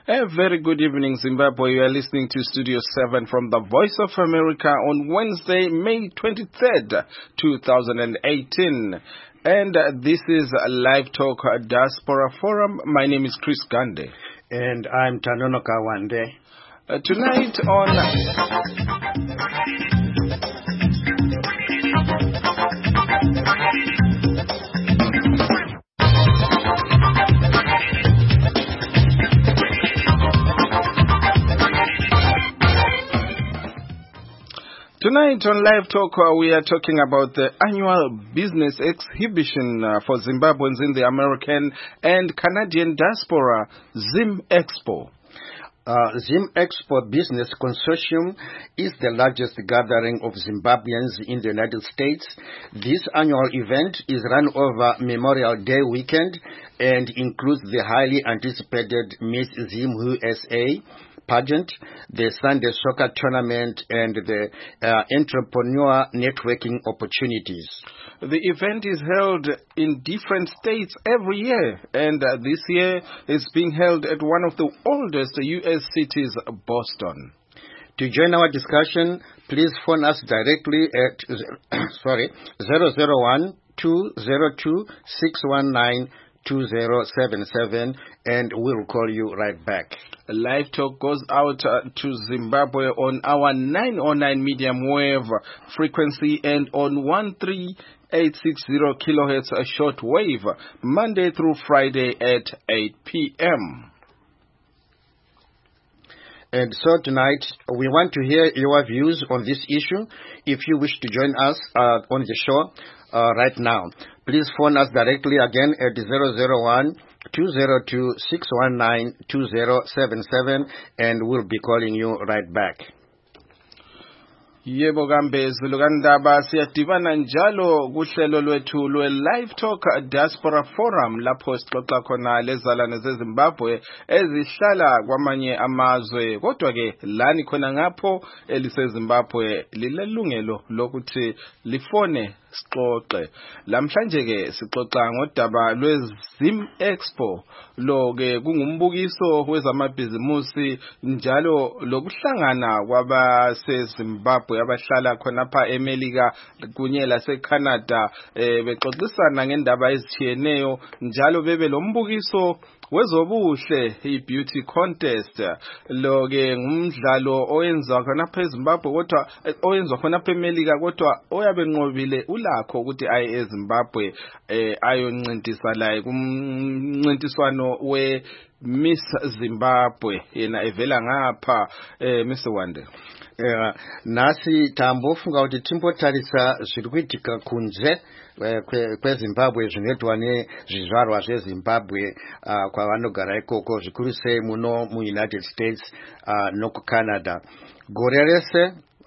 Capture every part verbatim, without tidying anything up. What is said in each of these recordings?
A very good evening, Zimbabwe. You are listening to Studio seven from the Voice of America on Wednesday, May twenty-third, twenty eighteen. And uh, this is a Live Talk uh, Diaspora Forum. My name is Chris Gande. And I'm Tanono Kawande. Uh, tonight on... Tonight on Live Talk, uh, we are talking about the annual business exhibition uh, for Zimbabweans in the American and Canadian diaspora, Zim Expo. Uh, Zim Expo Business Consortium is the largest gathering of Zimbabweans in the United States. This annual event is run over Memorial Day weekend and includes the highly anticipated Miss Zim U S A pageant, the Sunday soccer tournament, and the uh, entrepreneur networking opportunities. The event is held in different states every year, and uh, this year it's being held at one of the oldest U S cities, Boston. To join our discussion, please phone us directly at sorry zero zero one two zero two six one nine two zero seven seven, and we'll call you right back. Live Talk goes out uh, to Zimbabwe on our nine oh nine medium wave frequency and on one three eight six zero kilohertz a short wave, Monday through Friday at eight p.m. And so tonight, we want to hear your views on this issue. If you wish to join us uh, on the show uh, right now, please phone us directly again at zero zero one two zero two six one nine two zero seven seven, and we'll be calling you right back. Yebo kambe zulukandaba siyadibana njalo kuhlelo lwethu lwe Live Talk Diaspora Forum lapho sixoxa khona lezalane zeZimbabwe ezihlala kwamanye amazwe, kodwa ke lani khona ngapho eliseZimbabwe lilelungelo lokuthi lifone sixoxe. Lamhlanje ke sixoxa ngodaba lweZim Expo, lo ke kungumbukiso wezamabhizimusi njalo lokuhlangana kwabaseZimbabwe abahlala khonapha eMelika kunye laseCanada eh bexoxisana ngendaba ezitshiyeneyo njalo bebe lombukiso wezobuhle i-beauty contest. Lo ke ngumdlalo oyenziwa khonapha eZimbabwe kodwa oyenziwa khonapha eMelika kodwa oyabe nqobile ulakho ukuthi aye eZimbabwe eh ayoncintiswa la kumncintiswano we Miss Zimbabwe yena evela ngapha eh Mister Wande. Uh, nasi tambofunga kuti timbotarisa zviri kuitika kunze kweZimbabwe zvinoitwa nezvizvarwa zveZimbabwe uh, kwavanogara ikoko zvikuru sei muno muUnited States uh, nokuCanada. Gore rese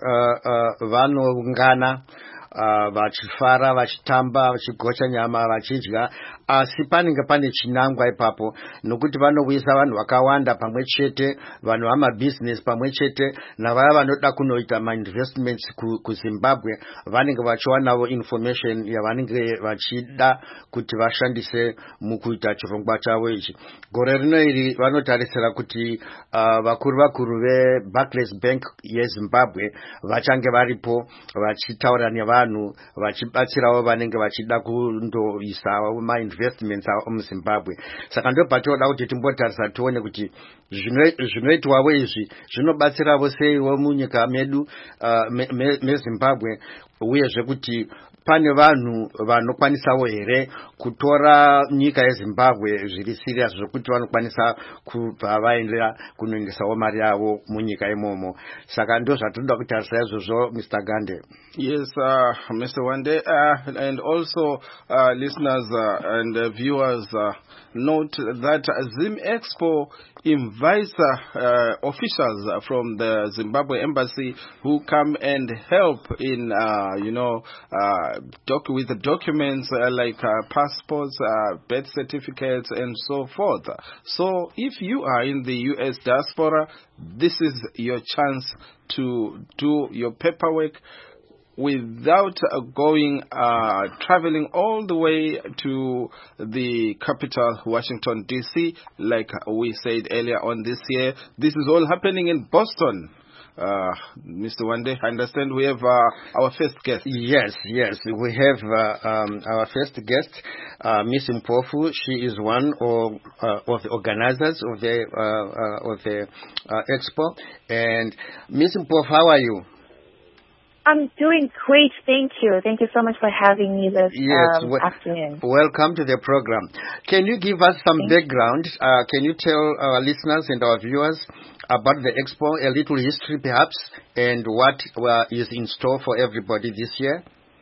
uh, uh, vanoungana Uh, vachifara, vachitamba, vachigocha nyama, vachidya, asi panenge pane chinangwa ipapo nokuti vanouyisa vanhu vakawanda pamwe chete, vanhu vamabusiness pamwe chete navaya vanoda kunoita ma-investments kuZimbabwe vanenge vachiwanawo information yavanenge vachida kuti vashandise mukuita chirongwa chavo ichi. Gore rino iri vanotarisira kuti uh, vakuru vakuru veBarclays Bank yeZimbabwe vachange varipo vachitaura nevanhu vanhu vachibatsirawo vanenge vachida kundoisawo ma-investments avo muZimbabwe. Saka ndopatoda kuti timbotarisa tione kuti zvinoitwawo izvi zvinobatsirawo seiwo munyika medu uh, meZimbabwe me, me uyezve kuti pane vanhu vanokwanisawo here kutora nyika yeZimbabwe zviri serious zvokuti vanokwanisa kubva vaendera kunoingisawo mari yavo munyika imomo. Saka ndo zvatoda kutarisa izvozvo, Mister Gande. Yes, uh, Mister Wande, uh, and also uh, listeners uh, and uh, viewers, uh, note that Zim Expo invites uh, uh, officials from the Zimbabwe embassy who come and help in, uh, you know, uh, doc with the documents uh, like uh, passports, uh, birth certificates, and so forth. So if you are in the U S diaspora, this is your chance to do your paperwork without uh, going, uh, traveling all the way to the capital, Washington, D C, like we said earlier on this year. This is all happening in Boston. Uh, Mister Wande, I understand we have uh, our first guest. Yes, yes, we have uh, um, our first guest, uh, Miss Mpofu. She is one of, uh, of the organizers of the uh, uh, of the uh, expo. And Miss Mpofu, how are you? I'm doing great, thank you. Thank you so much for having me this yes, um, well, afternoon. Welcome to the program. Can you give us some Thank background? Uh, can you tell our listeners and our viewers about the expo, a little history perhaps, and what uh, is in store for everybody this year?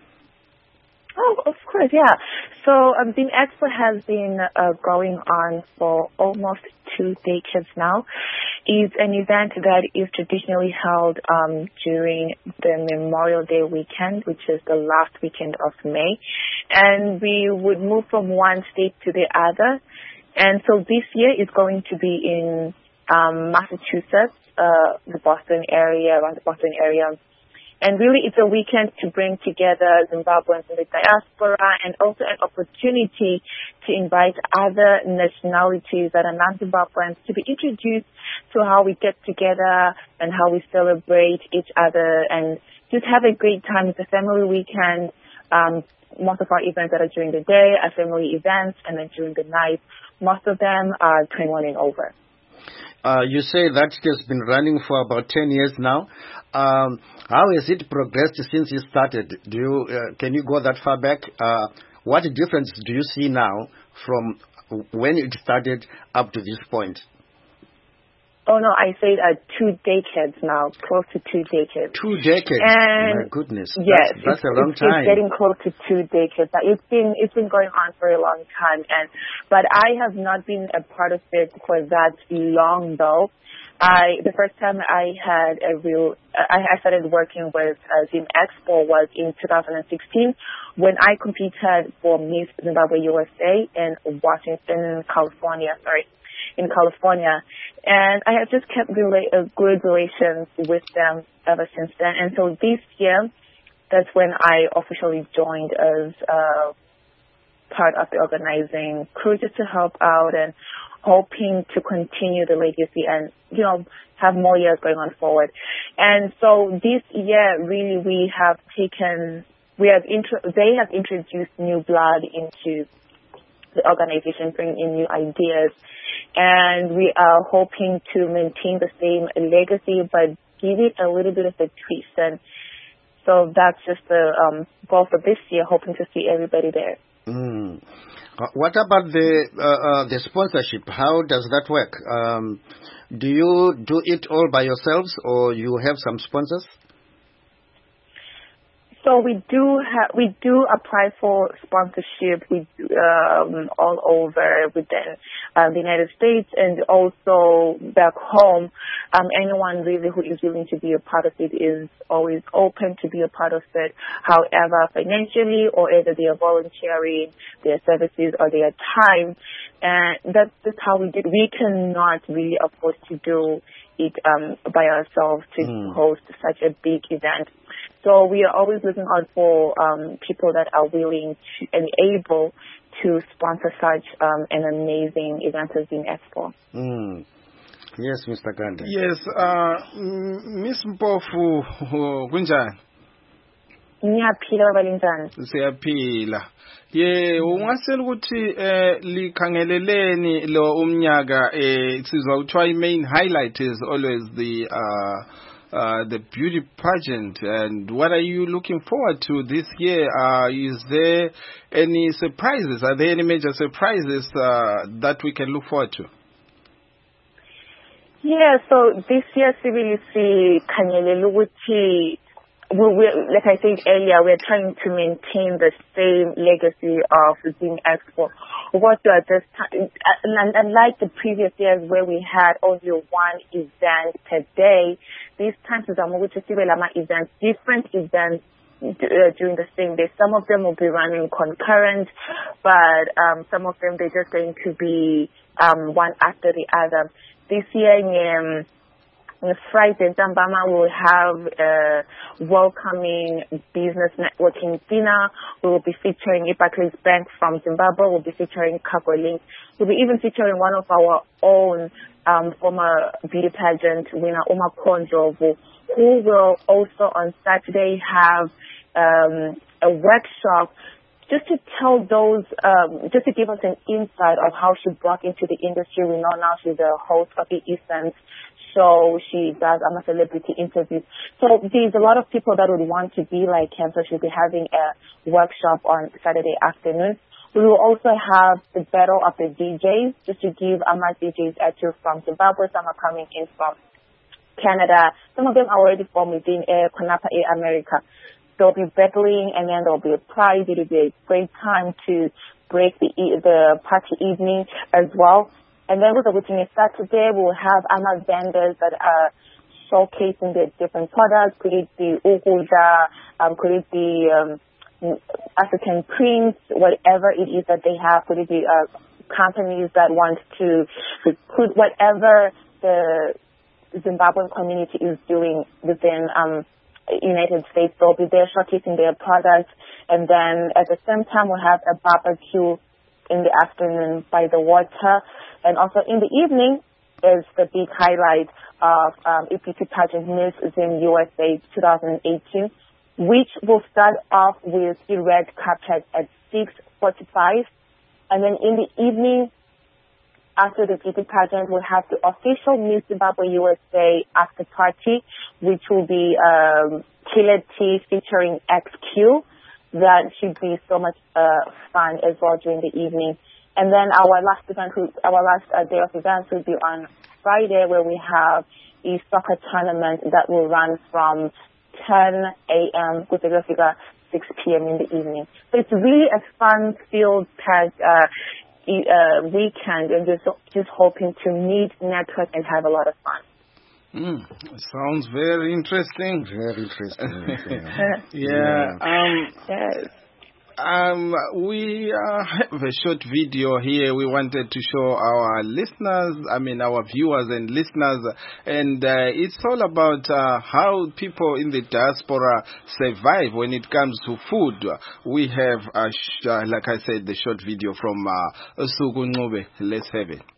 Oh, of course, yeah. So um, the expo has been uh, going on for almost two decades now. It's an event that is traditionally held um, during the Memorial Day weekend, which is the last weekend of May. And we would move from one state to the other. And so this year is going to be in um, Massachusetts, uh, the Boston area, around the Boston area. And really, it's a weekend to bring together Zimbabweans in the diaspora and also an opportunity to invite other nationalities that are non-Zimbabweans to be introduced to how we get together and how we celebrate each other and just have a great time. It's a family weekend. Um, most of our events that are during the day are family events, and then during the night, most of them are twenty-one and over. Uh, you say that it has been running for about ten years now. Um, how has it progressed since it started? Do you uh, can you go that far back? Uh, what difference do you see now from when it started up to this point? Oh no, I say uh, two decades now, close to two decades. Two decades. And my goodness. Yes, that's, that's a long it's, time. It's getting close to two decades. It's been it's been going on for a long time, and but I have not been a part of it for that long though. I the first time I had a real I, I started working with uh, Zim Expo was in two thousand sixteen when I competed for Miss Zimbabwe U S A in Washington, California. Sorry. in California, and I have just kept rela- uh, good relations with them ever since then. And so this year, that's when I officially joined as uh, part of the organizing crew just to help out and hoping to continue the legacy and, you know, have more years going on forward. And so this year, really, we have taken, we have, intro- they have introduced new blood into the organization, bringing in new ideas. And we are hoping to maintain the same legacy, but give it a little bit of a twist. And so that's just the um, goal for this year, hoping to see everybody there. Mm. Uh, what about the uh, uh, the sponsorship? How does that work? Um, do you do it all by yourselves, or you have some sponsors? So we do ha- we do apply for sponsorship with um, all over within uh, the United States and also back home. Um, anyone really who is willing to be a part of it is always open to be a part of it. However, financially or either they are volunteering their services or their time, and that's just how we did. We cannot really afford to do it um, by ourselves to mm. host such a big event. So we are always looking out for um, people that are willing to, and able to sponsor such um, an amazing event as Zim Expo. Mm. Yes, Mister Ganda. Yes, uh, Miss Mpofu, kunjani? Ngiyaphila balinjani? Siyaphila. Ye, ungasela ukuthi eh likhangeleleni lo umnyaka eh sizwa kuthiwa main highlight is always the uh Uh, the beauty pageant, and what are you looking forward to this year? Uh, is there any surprises? Are there any major surprises uh, that we can look forward to? Yeah, so this year C B C Kanyeleluguti, we, we, like I said earlier, we're trying to maintain the same legacy of Zim Expo. What do at this time, unlike the previous years where we had only one event per day, these times is events, different events uh, during the same day. Some of them will be running concurrent, but um, some of them they're just going to be um, one after the other. This year, um, On Friday, Zambama will have a welcoming business networking dinner. We will be featuring Barclays Bank from Zimbabwe. We'll be featuring Cargolink. We'll be even featuring one of our own um, former beauty pageant winner, Uma Kondlovu, who will also on Saturday have um, a workshop just to tell those, um, just to give us an insight of how she broke into the industry. We know now she's a host of the Essence show. She does um, celebrity interviews. So there's a lot of people that would want to be like him. So she'll be having a workshop on Saturday afternoon. We will also have the battle of the D Js, just to give Ama D Js a tour from Zimbabwe. Some are coming in from Canada. Some of them are already from within Air Konapa Air America. They'll be battling, and then there'll be a prize. It'll be a great time to break the the party evening as well. And then with the within Saturday, we'll have Ama vendors that are showcasing their different products. Could it be Ukuda, um, could it be um, African prints, whatever it is that they have. Could it be uh, companies that want to recruit whatever the Zimbabwean community is doing within um United States. They'll be there showcasing their products, and then at the same time we'll have a barbecue in the afternoon by the water, and also in the evening is the big highlight of um, E P T pageant Miss Zim U S A twenty eighteen, which will start off with the red carpet at six forty-five, and then in the evening, after the beauty pageant, we'll have the official Miss Zimbabwe U S A after party, which will be um, Killer T featuring X Q. That should be so much uh, fun as well during the evening. And then our last event, our last uh, day of events will be on Friday, where we have a soccer tournament that will run from ten a.m. with the figure six p.m. in the evening. So it's really a fun-filled packed uh, Uh, weekend, and just just hoping to meet, network, and have a lot of fun. Mm, sounds very interesting. Very interesting. yeah. yeah. Um, yes. Um, we uh, have a short video here. We wanted to show our listeners, I mean our viewers and listeners, and uh, it's all about uh, how people in the diaspora survive when it comes to food. We have, uh, sh- uh, like I said, the short video from uh, Suku Ncube. Let's have it.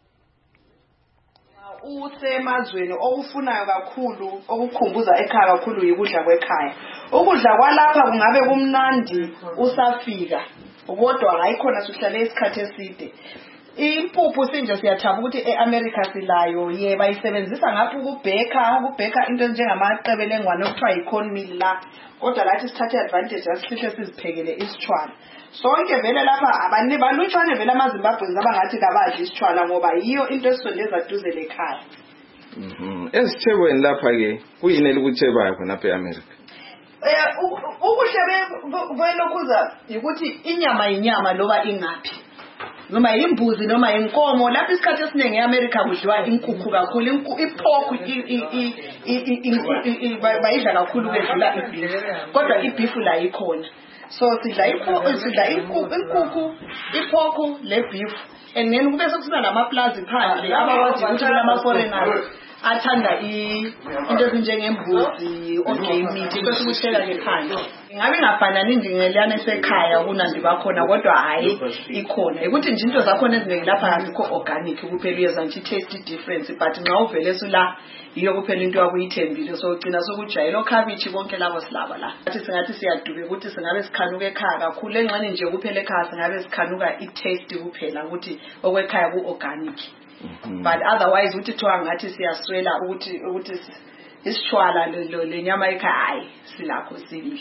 Usemazweni okufunayo kakhulu okukhumbuza ekhaya kakhulu yikudla kwekhaya. Ukudla kwalapha kungabe kumnandi usafika kodwa hayikhona sihlale isikhathi eside. Impuphu sinje siyathaba ukuthi eAmerica silayo ye bayisebenzisa ngapha ukubheka ukubheka into enjengamaqebelengwane okuthiwa yicornmeal la kodwa lathi sithathe advantage asihle siziphekele isitshwala. Sonke vele lapha abanye balutshwane vele amaZimbabweans abangathi kabadli isitshwala ngoba yiyo into esondeza duze lekhaya. Mhm. Esithebweni lapha ke kuyini elikutshebayo khona lapha eAmerica? Eh ukuhle kwelokuza ukuthi inyama inyama loba ingaphi. Noma imbuzi noma inkomo lapha isikhathi esiningi eAmerica kudliwa inkukhu kakhulu ipork bayidla kakhulu kwedlula ibeef kodwa ibeef la ikhona. So sidla inkukhu sidla inkukhu ipork le beef and then kube sokusiba namaplazi phandle abakwazi ukuthi kulama foreigners athanda into ezinjengembuzi or game meat bese kushela ke phandle. Ngabe ngafanani indingelana esekhaya kunandi bakhona kodwa hayi ikhona ukuthi nje into zakhona eziningi lapha azikho organic kuphela uyeza nje taste difference but nxa uvele sula iyo kuphela into yakuyithembile so ugcina sokujayela okhabichi konke labo silaba la athi singathi siyaduka ukuthi singabe sikhanuka ekhaya kakhulu enxani nje kuphela ekhaya singabe sikhanuka i-taste kuphela ukuthi okwekhaya ku organic. Mm-hmm. But otherwise uthi thoa ngathi siyaswela ukuthi ukuthi isishwala lenyama ekhaya hayi silakho sibili.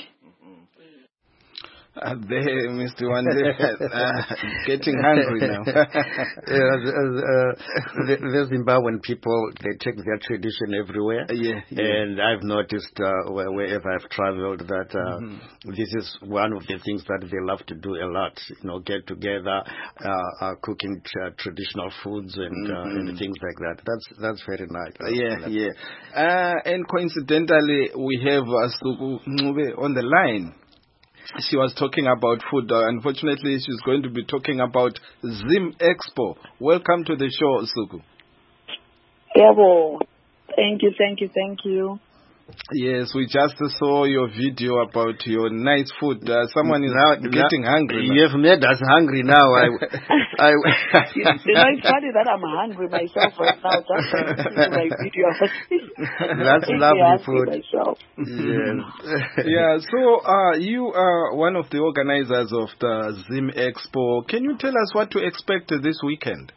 Uh, there, Mister Wande, uh, getting hungry now. uh, uh, the, the Zimbabwean people, they take their tradition everywhere. Yeah, yeah. And I've noticed uh, wherever I've traveled that uh, mm-hmm. this is one of the things that they love to do a lot. You know, get together, uh, uh, cooking tra- traditional foods and, mm-hmm. uh, and things like that. That's that's very nice. Uh, yeah, yeah. Uh, and coincidentally, we have uh, Suku Ncube on the line. She was talking about food. Uh, unfortunately, she's going to be talking about Zim Expo. Welcome to the show, Suku. Yebo. Thank you, thank you, thank you. Yes, we just saw your video about your nice food. Uh, someone is now, getting now, hungry. You have made us hungry now. I, I, you know, it's funny that I'm hungry myself right now. Just by listening to my video. That's lovely food. Myself. Yes. Yeah, so uh, you are one of the organizers of the Zim Expo. Can you tell us what to expect this weekend?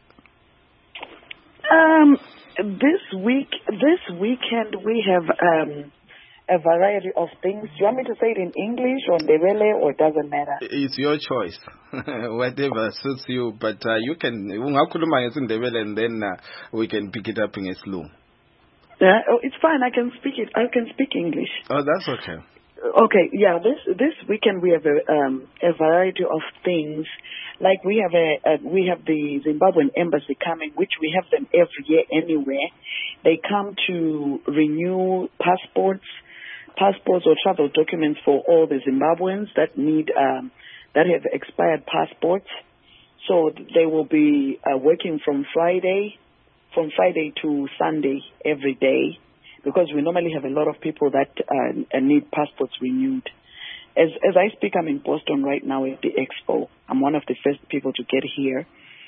Um, this week, this weekend we have um, a variety of things. Do you want me to say it in English or Ndebele, or it doesn't matter? It's your choice, whatever suits you. But uh, you can ungakhuluma ngesindebele and then uh, we can pick it up in Islu. Yeah, oh, it's fine. I can speak it. I can speak English. Oh, that's okay. Okay, yeah. This this weekend we have a um, a variety of things. Like we have a, a we have the Zimbabwean embassy coming, which we have them every year anyway. They come to renew passports, passports or travel documents for all the Zimbabweans that need um, that have expired passports. So they will be uh, working from Friday, from Friday to Sunday every day, because we normally have a lot of people that uh, need passports renewed. As as I speak, I'm in Boston right now at the expo. I'm one of the first people to get here.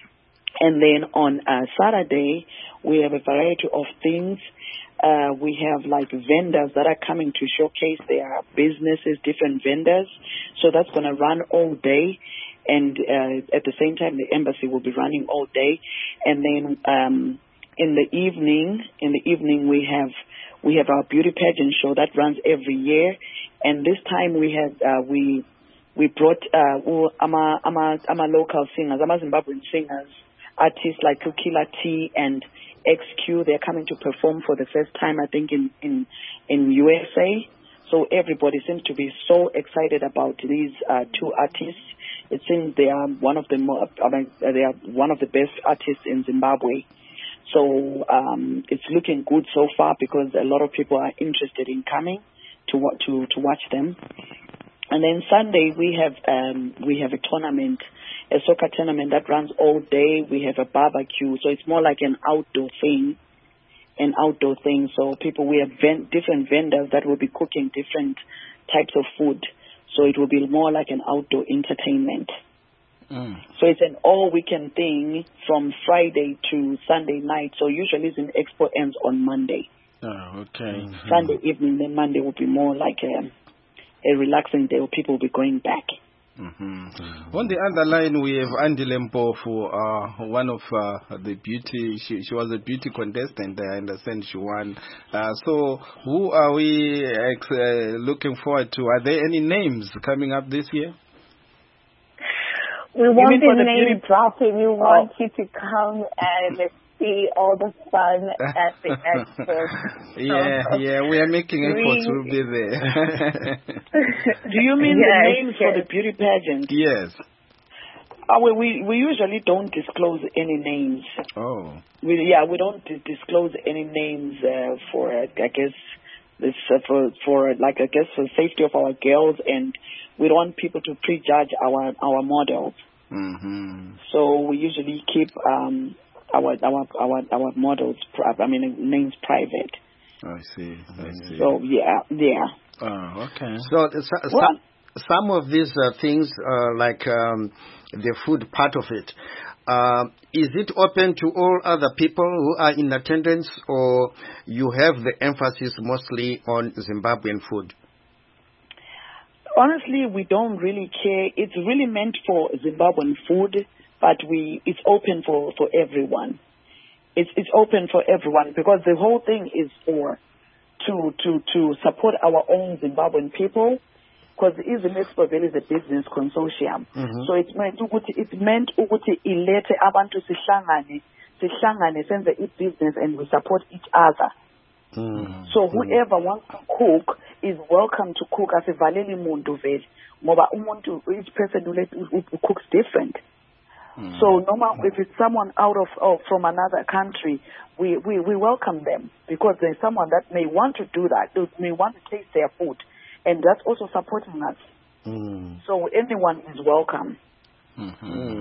And then on uh, Saturday, we have a variety of things. Uh, we have like vendors that are coming to showcase their businesses, different vendors. So that's going to run all day. And uh, at the same time, the embassy will be running all day. And then um, in the evening, in the evening, we have we have our beauty pageant show that runs every year. And this time we had uh, we we brought uh, ama ama ama local singers, ama Zimbabwean singers, artists like Kukila T and X Q. They're coming to perform for the first time, I think, in in in U S A. So everybody seems to be so excited about these uh, two artists. It seems they are one of the more, I mean, they are one of the best artists in Zimbabwe. So um, it's looking good so far because a lot of people are interested in coming to to to watch them. And then Sunday we have um, we have a tournament, a soccer tournament that runs all day. We have a barbecue, so it's more like an outdoor thing, an outdoor thing. So people, we have ven- different vendors that will be cooking different types of food. So it will be more like an outdoor entertainment. Mm. So it's an all-weekend thing from Friday to Sunday night. So usually the expo ends on Monday. Oh, okay. Mm-hmm. Sunday evening, then Monday will be more like a, a relaxing day where people will be going back. Mm-hmm. Mm-hmm. On the other line, we have Andy Lempofu, uh, one of uh, the beauty, she, she was a beauty contestant, I understand she won. Uh, so who are we ex- uh, looking forward to? Are there any names coming up this year? We want the name dropping. We want oh. you to come and see all the fun at the expo. Yeah, so, yeah, we are making efforts. We'll be there. Do you mean yes, the names yes. for the beauty pageant? Yes. Uh, we, we we usually don't disclose any names. Oh. We, yeah, we don't d- disclose any names uh, for, uh, I guess, this uh, for for like I guess for the safety of our girls, and we don't want people to prejudge our our models. Mm-hmm. So we usually keep um, our our our our models, I mean names private. I see. I see. So yeah, yeah. Oh, okay. So so, well, some of these uh, things, uh, like um, the food part of it, uh, is it open to all other people who are in attendance, or you have the emphasis mostly on Zimbabwean food? Honestly, we don't really care. It's really meant for Zimbabwean food, but we it's open for, for everyone. It's it's open for everyone because the whole thing is for to to to support our own Zimbabwean people. Because the Izim Expo is a business consortium, mm-hmm. so it's meant ukuthi it's meant ukuthi ilete abantu sihlangane sihlangane senze business and we support each other. Mm-hmm. So whoever wants to cook is welcome to cook. Asivaleli muntu vele ngoba umuntu, each person who cooks different. Mm-hmm. So no matter if it's someone out of oh, from another country, we, we, we welcome them because there's someone that may want to do that, may want to taste their food. And that's also supporting us. Mm. So anyone is welcome. Mm-hmm. Mm.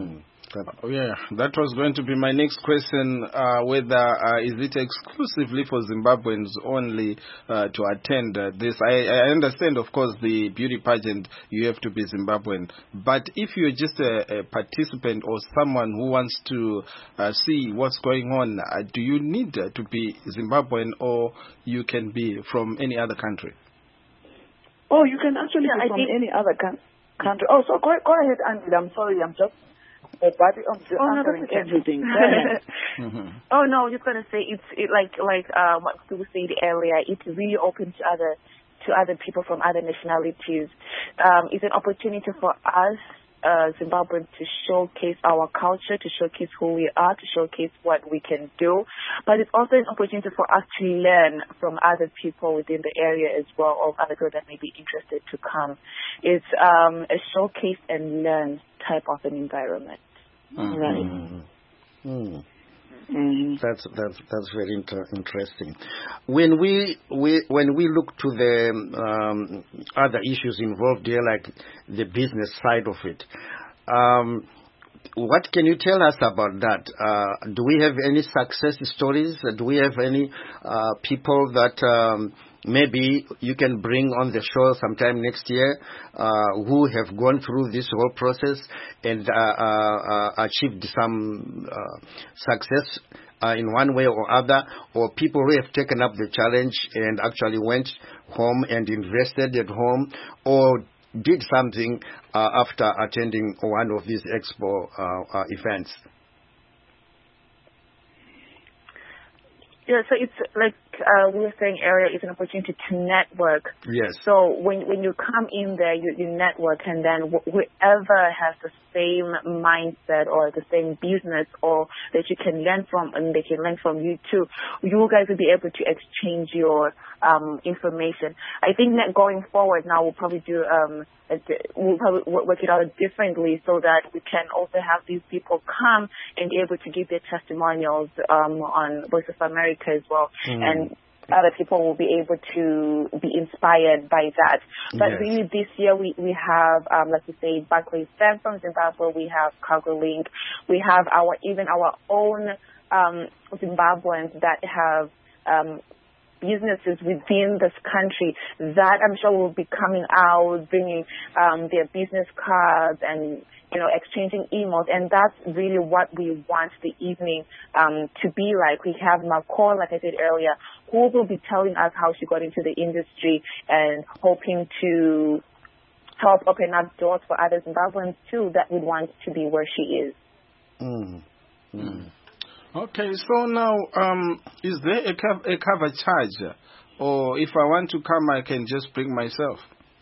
Oh, yeah, that was going to be my next question, uh, whether uh, is it exclusively for Zimbabweans only uh, to attend uh, this. I, I understand, of course, the beauty pageant, you have to be Zimbabwean. But if you're just a, a participant or someone who wants to uh, see what's going on, uh, do you need uh, to be Zimbabwean, or you can be from any other country? Oh, you can actually Yeah, be I from think- any other coun- country. Oh, so go, go ahead, Angela. I'm sorry, I'm just uh, but I'm just Oh, no, answering that's okay. everything. Go ahead. Mm-hmm. Oh no, I was just gonna say it's it, like like uh, what Sue said earlier. It's really open to other to other people from other nationalities. Um, it's an opportunity for us, uh, Zimbabweans, to showcase our culture, to showcase who we are, to showcase what we can do. But it's also an opportunity for us to learn from other people within the area as well, or other people that may be interested to come. It's um, a showcase and learn type of an environment. Mm-hmm. Right. Mm. Mm-hmm. That's that's that's very inter- interesting. When we we when we look to the um, other issues involved here, like the business side of it, um, what can you tell us about that? Uh, do we have any success stories? Do we have any uh, people that um, maybe you can bring on the show sometime next year uh, who have gone through this whole process and uh, uh, uh, achieved some uh, success uh, in one way or other, or people who have taken up the challenge and actually went home and invested at home, or did something uh, after attending one of these expo uh, uh, events? Yeah, so it's like uh, we were saying earlier, it's an opportunity to network. Yes. So when when you come in there, you, you network, and then wh- whoever has the same mindset or the same business, or that you can learn from, and they can learn from you too, you guys will be able to exchange your um, information. I think that going forward now, we'll probably do um, a, we'll probably work it out differently so that we can also have these people come and be able to give their testimonials um, on Voice of America as well, Mm. and other people will be able to be inspired by that. But Yes. really this year we, we have, um, like you say, Barclays Bank from Zimbabwe, we have Cargo Link, we have our even our own um, Zimbabweans that have um, businesses within this country that I'm sure will be coming out, bringing um, their business cards and, you know, exchanging emails. And that's really what we want the evening um, to be like. We have Makol, like I said earlier, who will be telling us how she got into the industry and hoping to help open up doors for other Zimbabweans too that would want to be where she is. Mm. Mm. Okay, so now, um, is there a, co- a cover charge? Or if I want to come, I can just bring myself?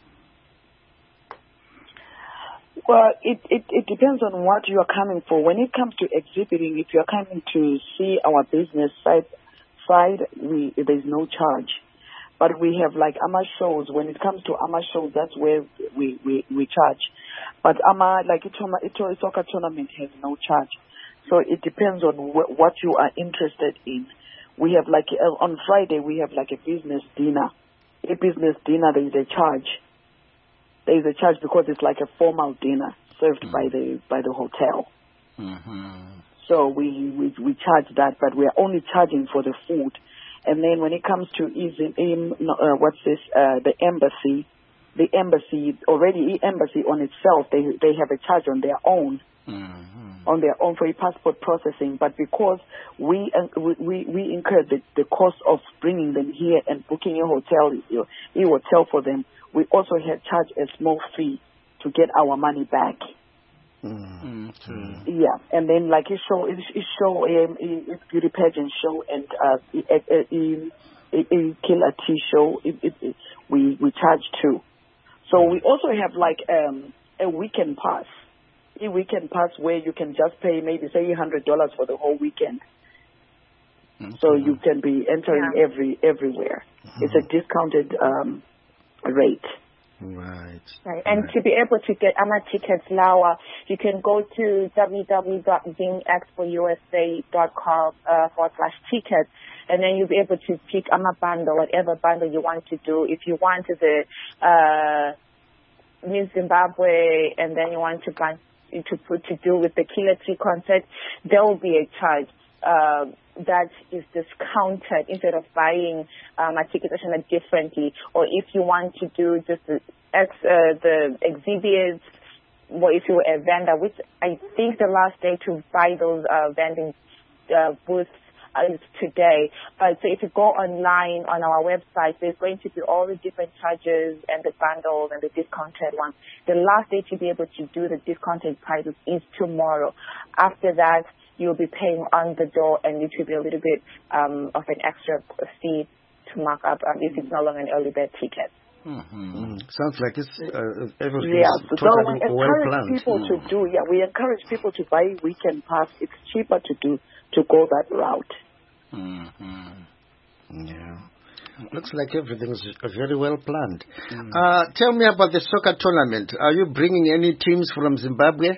Well, it, it, it depends on what you are coming for. When it comes to exhibiting, if you are coming to see our business side, side we, there's no charge. But we have like AMA shows. When it comes to AMA shows, that's where we, we, we charge. But AMA, like Ito Soccer Tournament, has no charge. So it depends on wh- what you are interested in. We have like, uh, on Friday, we have like a business dinner. A business dinner, there is a charge. There is a charge because it's like a formal dinner served mm-hmm. by the by the hotel. Mm-hmm. So we, we we charge that, but we are only charging for the food. And then when it comes to easy, um, uh, what's this? Uh, the embassy, the embassy already embassy on itself, they they have a charge on their own. Mm-hmm. on their own for a passport processing, but because we uh, we we incur the, the cost of bringing them here and booking a hotel a hotel for them, we also have charged a small fee to get our money back. Mm-hmm. Mm-hmm. Yeah, and then like a show, a show, um, a, a beauty pageant show, and uh, a, a, a, a killer tea show, it, it, it, we we charge too. So we also have like um, a weekend pass. A weekend pass where you can just pay maybe say one hundred dollars for the whole weekend. Okay. So you can be entering yeah. every everywhere. Mm-hmm. It's a discounted um, rate. Right. Right. And right. to be able to get AMA tickets, Lawa, you can go to w w w dot zing expo u s a dot com uh, forward slash tickets, and then you'll be able to pick AMA bundle, whatever bundle you want to do. If you want the uh, Miss Zimbabwe, and then you want to buy to put to do with the Killer T concert, there will be a charge uh, that is discounted instead of buying um, a ticket differently. Or if you want to do just the, ex, uh, the exhibits, or if you're a vendor, which I think the last day to buy those uh, vending uh, booths is today. Uh, so if you go online on our website, there's going to be all the different charges and the bundles and the discounted ones. The last day to be able to do the discounted prices is tomorrow. After that, you'll be paying on the door, and it will be a little bit um, of an extra fee to mark up um, if it's no longer an early bird ticket. Mm-hmm. Mm. Sounds like it's uh, everything yeah, is totally so we well encourage planned. people mm. to do. Yeah, we encourage people to buy weekend pass. It's cheaper to do to go that route. Mm-hmm. Yeah, looks like everything's very well planned. Mm. Uh, tell me about the soccer tournament. Are you bringing any teams from Zimbabwe?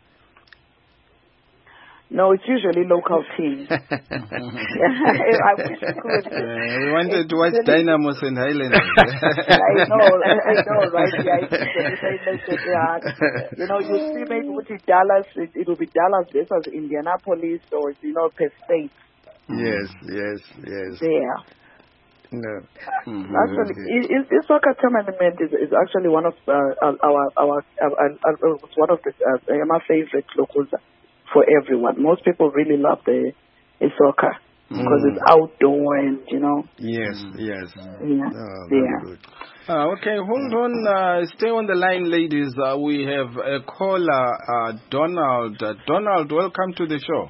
No, it's usually local teams. I wish we could. Uh, we wanted to watch Dynamos and Highlanders. I know, I know, right? Yeah, it's, it's, yeah. You know, you see maybe with Dallas, it, it will be Dallas versus Indianapolis, or you know, per state. Yes, yes, yes. There. No. Mm-hmm. Actually, it, this soccer tournament is, is actually one of uh, our our, our, our, our one of the uh, my favorite locals for everyone. Most people really love the, the soccer because mm. it's outdoor and you know. Yes, yes. Yeah. Oh, very yeah. good. Uh, okay, hold on. Uh, stay on the line, ladies. Uh, we have a caller, uh, Donald. Uh, Donald, welcome to the show.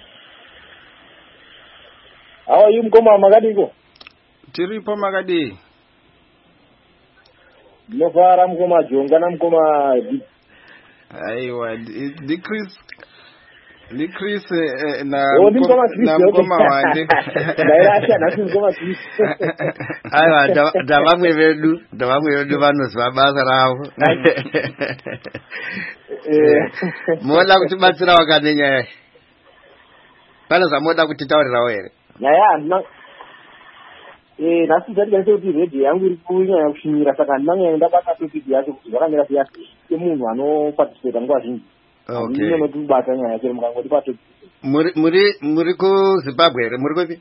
How are you, Mkoma Magadiko? Tiripo Magadi. Mofara Mkoma Jongana Mkoma. Aiwa, decrease. Decrease na na Mkoma wande. Dairasha na Mkoma Chris. Aiwa, da vamwe vedu, da vamwe vedu vanozwa basa ravo. Moda kuti batsira wakanenya. Pana zamoda kuti taurirawo here. Nyaya na eh nasi dzati kuti radio yangu iri kunyanya kushinyira saka ndanga bata kuti yacho kuti zvakamira sei asi munhu anoparticipate nguva zhinji. Okay. Ndino notibata nyaya chero mukangoti pato. Muri muri muri ku Zimbabwe here, muri kupi?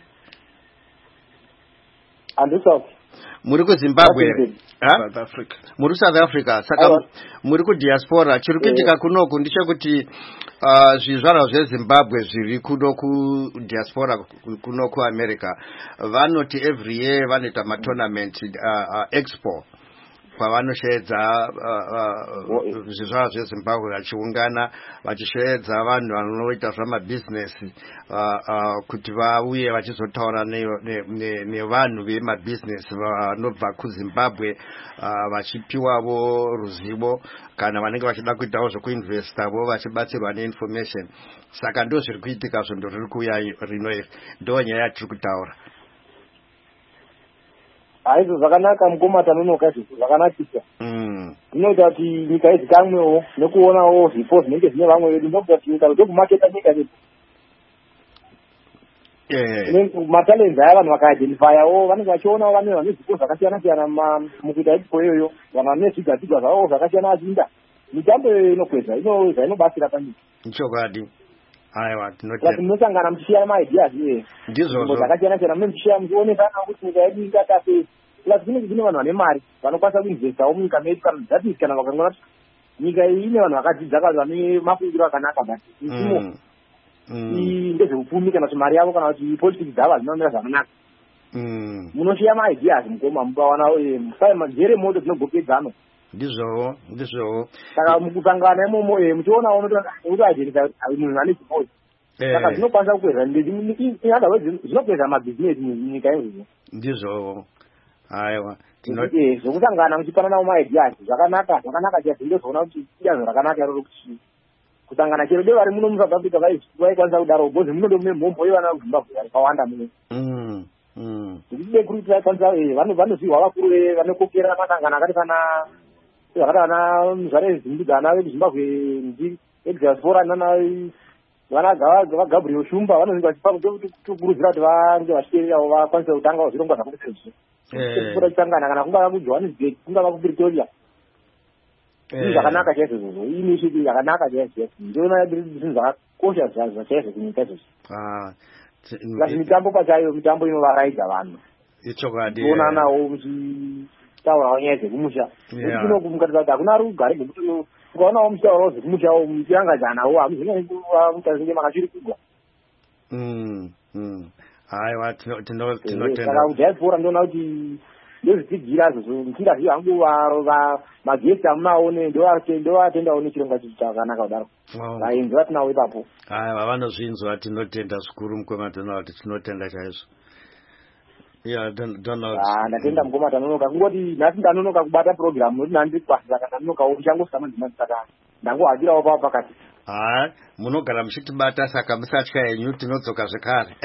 Andu South. Muri ku Zimbabwe. South Africa. Muri South Africa. Saka muri ku diaspora. Chiri kuitika kunoku ndechekuti Uh, zvizvarwa zveZimbabwe zviri kuno kudiaspora kuno kuAmerica vanoti every year vanoita matournament uh, uh, expo kwavanosheedza uh, uh, zvizvarwa zveZimbabwe vachiungana vachisheedza vanhu vanoita zvamabhizinesi uh, uh, kuti vauye vachizotaura nevanhu vemabhizinesi vanobva kuZimbabwe uh, vachipiwavo ruzivo kana vanenge vachida kuitawo zvokuinvestavo vachibatsirwa neinformation. Saka ndo zviri kuitika zvondo riri kuuya rino iri ndo nyaya yatiri kutaura. Aizo zvakanaka Mkoma tanonoka zvizvo zvakanakisa. Mm. Zvinoita kuti nyika izikamwewo nekuonawo zvipo zvinenge zvine vamwe vedu ndokuti kuti nyika ndokumaketa nyika yedu. Yeah. Matalents aya vanhu vakaidentifyawo vanenge vachionawo vane vane zvipo zvakasiyana siyana mukuita expo iyoyo vanhu vane zvigadzigwa zvavo zvakasiyana vachinda mitambo inokwedza inowedza inobatsira panyika. Chokwadi. Aiwa tinoti kuti munosangana muchishaya maideas iye ndizvo zvakasiyana siyana mune muchishaya muchionekana kuti nyika yedu ingata sei plus kunenge kune vanhu vane mari vanokwanisa kuinvestawo munyika medu kana dzati kana vakangona kuti nyika iyi ine vanhu vakadzidza vanhu vane mafungiro akanaka but isimo ndezveupfumi kana kuti mari yavo kana kuti politics dzavo hadzinomira zvakanaka. Munoshiya maideas Mkoma mukawana njere moto dzinogokedzano. Ndizvowo ndizvowo saka mukusangana imomo muchiona unotoajenisa munhu ane chipo saka zvinokwanisa kukwedza zvinokwedza mabhizinesi munyika yedu. Ndizvowo aiwa zvokusangana muchipananawo maideas zvakanaka zvakanaka chaizvo ndozoona kuti idanho rakanaka iroro kuti kusangana chero dei vari muno muSouth Africa vaikwanisa kudaro bhozi munodo mune mhombo ivana kuZimbabwe vakawanda muno zvichide kuti vaikwanisa vanozviwa vakuru vanokokera masangano akati kana vakati vana muzvare zimbudana vedu Zimbabwe ndi exaspora nana vana vaGabriel Shumba vanozvinga vachikurudzira kuti vange vachiteererawo vakwanise kutangawo zvirongwa zvakati sezvo kusangana kana kungava kuJohannesburg kungava kuPretoria zvakanaka chaizvo izvozvo initiative yakanaka chaizvo ndinoona zvinhu zvakakosha chaizvo kunyika izvozvo kasi mitambo pachayo mitambo inovaraidza vanhu toonanawo muchitaurawo nyaya dzekumusha mukati hakuna ari kugare ngekuti ukaonawo muchitaurawo dzekumushawo muchirangadzanawo hamuzonyanyi kuva mutazvinge makachirikigwa aiwa saka kudiaspora ndinoona kuti ndozvidzidzira zvozvo musingazivi hangu magesti amunaone ndovatendawo nechirongwa chakanaka kudaro vaenzi vatinawo ipapo aiwa vanozvinzwa tinotenda zvikuru mukoma donald tinotenda chaizvo ndatenda mukoma tanonoka kungoti nhasi ndanonoka kubata purogiramu noti nandiri pasi saka ndanonokawo ndichangosika madzimai saka ndangohakirawo pavo pakati ha munogara muchitibata saka musatya henyu tinodzoka zvekare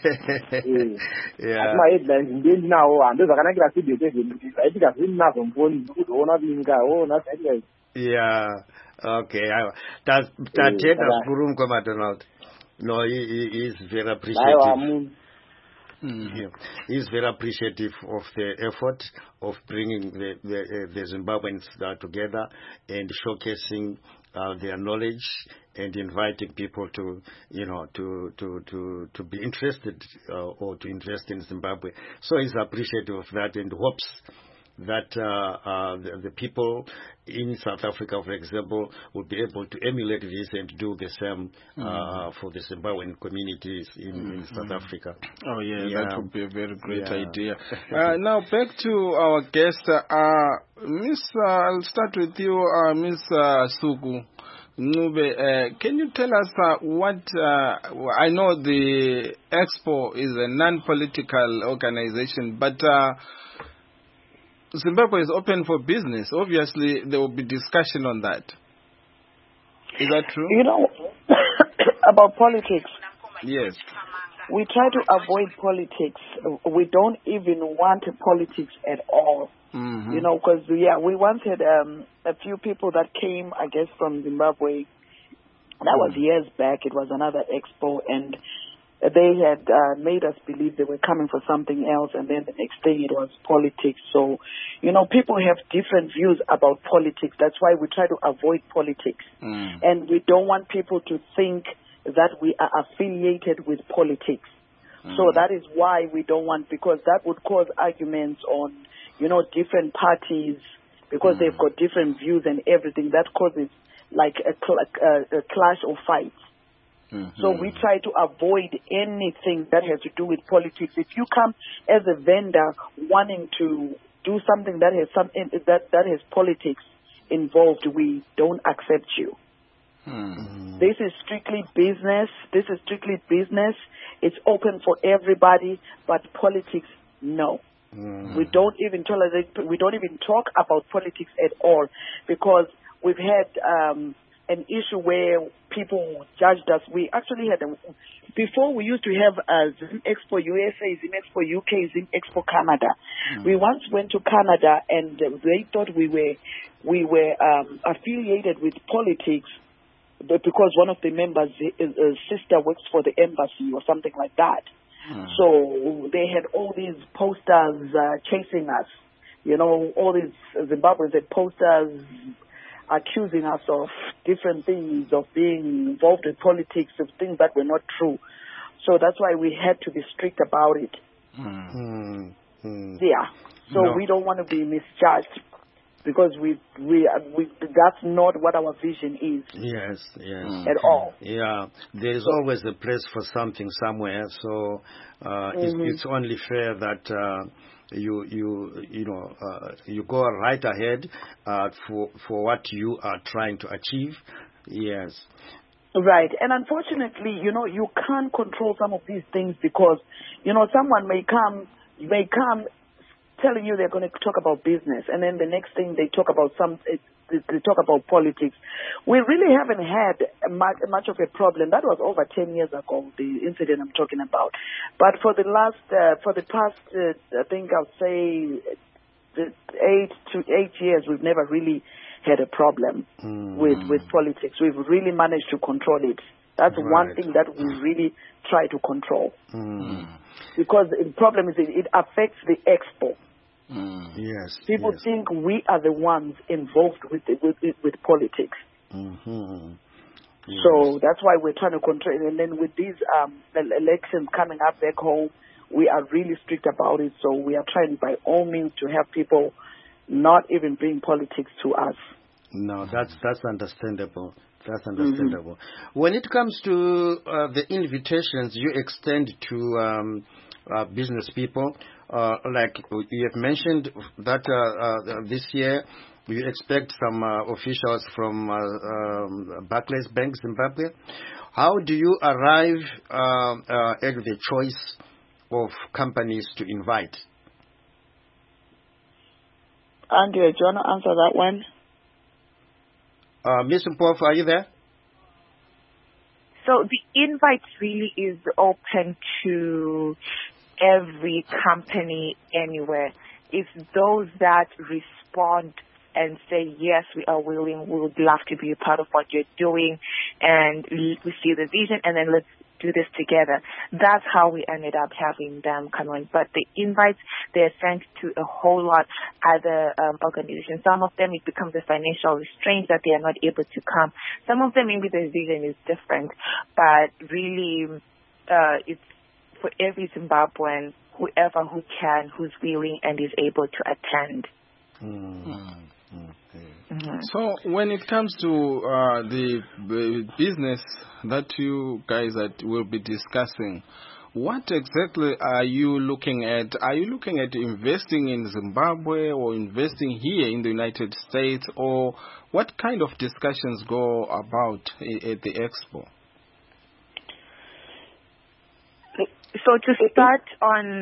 asi maheadlines ndiye ndinawo hando zvakanakira studio seven kuti zvaitika zvini nazvo mufoni ndikuzoona kuti ingawo nhasi aitika izvi ya okay aiwa tatenda zvikuru mukoma donald no he, he, he is very appreciative Mm. Yeah. He's very appreciative of the effort of bringing the, the, uh, the Zimbabweans uh, together and showcasing uh, their knowledge and inviting people to, you know, to to to, to be interested uh, or to invest in Zimbabwe. So he's appreciative of that and hopes that uh, uh, the, the people in South Africa, for example, would be able to emulate this and do the same uh, mm. for the Zimbabwean communities in, mm. in South mm. Africa. Oh, yeah, yeah, that would be a very great yeah. idea. uh, now, back to our guest. Uh, Miss, uh, I'll start with you, uh, Miss uh, Sugu Ncube. Uh, can you tell us uh, what, uh, I know the Expo is a non-political organization, but uh, Zimbabwe is open for business. Obviously, there will be discussion on that. Is that true? You know, about politics. Yes. We try to avoid politics. We don't even want politics at all. Mm-hmm. You know, because, yeah, we once had um, a few people that came, I guess, from Zimbabwe. That was years back. It was another expo, and they had uh, made us believe they were coming for something else, and then the next thing it was politics. So, you know, people have different views about politics. That's why we try to avoid politics. Mm. And we don't want people to think that we are affiliated with politics. Mm. So that is why we don't want, because that would cause arguments on, you know, different parties, because mm. they've got different views and everything. That causes like a, cl- a, a clash or fight. Mm-hmm. So we try to avoid anything that has to do with politics. If you come as a vendor wanting to do something that has some that that has politics involved, we don't accept you. Mm-hmm. This is strictly business. This is strictly business. It's open for everybody, but politics, no. Mm-hmm. We don't even tolerate. We don't even talk about politics at all, because we've had. Um, an issue where people judged us. We actually had, a, before we used to have a Zim Expo U S A, Zim Expo U K, Zim Expo Canada. Mm. We once went to Canada and they thought we were we were um, affiliated with politics because one of the members' uh, sister works for the embassy or something like that. Mm. So they had all these posters uh, chasing us. You know, all these Zimbabweans had posters accusing us of different things, of being involved in politics, of things that were not true. So that's why we had to be strict about it. Mm. Mm. Yeah. So no. we don't want to be misjudged, because we, we, we, that's not what our vision is. Yes, yes. Mm. At all. Yeah. There is always a place for something somewhere. So uh, mm-hmm. it's, it's only fair that uh, you you you know uh, you go right ahead uh, for for what you are trying to achieve. Yes. Right. And unfortunately, you know, you can't control some of these things, because, you know, someone may come may come telling you they're going to talk about business, and then the next thing they talk about some they talk about politics. We really haven't had much, much of a problem. That was over ten years ago, the incident I'm talking about. But for the last, uh, for the past, uh, I think I'll say eight to eight years, we've never really had a problem mm. with, with politics. We've really managed to control it. That's right. One thing that we really try to control. Mm. Because the problem is it, it affects the expo. Mm. Yes. People yes. think we are the ones involved with the, with, with politics. Mm-hmm. Yes. So that's why we're trying to control it. And then with these um, elections coming up back home, we are really strict about it. So we are trying by all means to have people not even bring politics to us. No, that's that's understandable. That's understandable. Mm-hmm. When it comes to uh, the invitations you extend to um, uh, business people, uh, like you have mentioned that uh, uh, this year you expect some uh, officials from uh, um, Barclays Bank, Zimbabwe. How do you arrive uh, uh, at the choice of companies to invite? Andrea, do you want to answer that one? Uh, Miz Mpofu, are you there? So the invite really is open to every company anywhere. It's those that respond and say, yes, we are willing, we would love to be a part of what you're doing, and we see the vision, and then let's do this together. That's how we ended up having them come on. But the invites, they're sent to a whole lot other um, organizations. Some of them, it becomes a financial restraint that they are not able to come. Some of them, maybe the vision is different. But really, uh, it's for every Zimbabwean, whoever who can, who's willing and is able to attend. Mm. Okay. Mm-hmm. So when it comes to uh, the uh, business that you guys are, will be discussing, what exactly are you looking at? Are you looking at investing in Zimbabwe or investing here in the United States, or what kind of discussions go about at the expo? So to start on,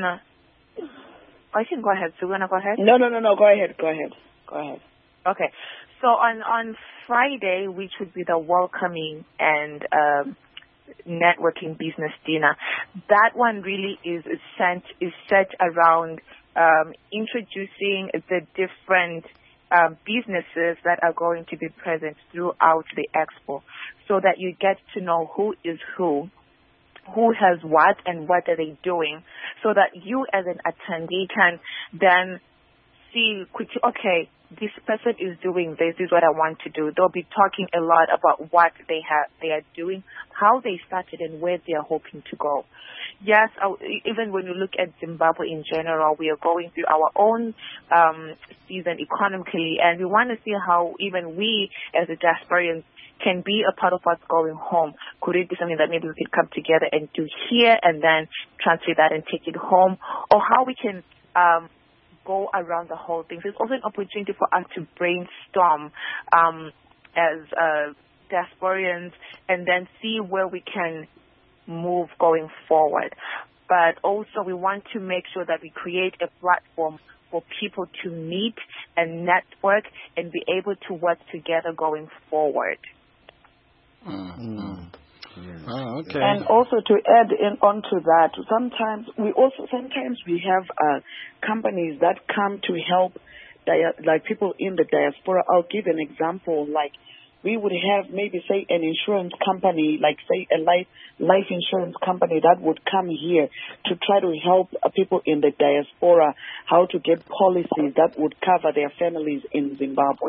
I can go ahead. So you wanna go ahead? No, no, no, no. Go ahead. Go ahead. Go ahead. Okay. So on, on Friday, which would be the welcoming and um, networking business dinner, that one really is sent is set around um, introducing the different um, businesses that are going to be present throughout the expo, so that you get to know who is who, who has what, and what are they doing, so that you as an attendee can then see quickly, okay, this person is doing this, this is what I want to do. They'll be talking a lot about what they have, they are doing, how they started, and where they are hoping to go. Yes, even when you look at Zimbabwe in general, we are going through our own um, season economically, and we want to see how even we as a diasporians can be a part of what's going home. Could it be something that maybe we could come together and do here and then translate that and take it home, or how we can um, go around the whole thing. So it's also an opportunity for us to brainstorm um, as uh, diasporians and then see where we can move going forward. But also we want to make sure that we create a platform for people to meet and network and be able to work together going forward. Mm-hmm. Yes. Oh, okay. And also to add in onto that, sometimes we also sometimes we have uh, companies that come to help, dia- like people in the diaspora. I'll give an example. Like we would have maybe say an insurance company, like say a life life insurance company that would come here to try to help uh, people in the diaspora how to get policies that would cover their families in Zimbabwe.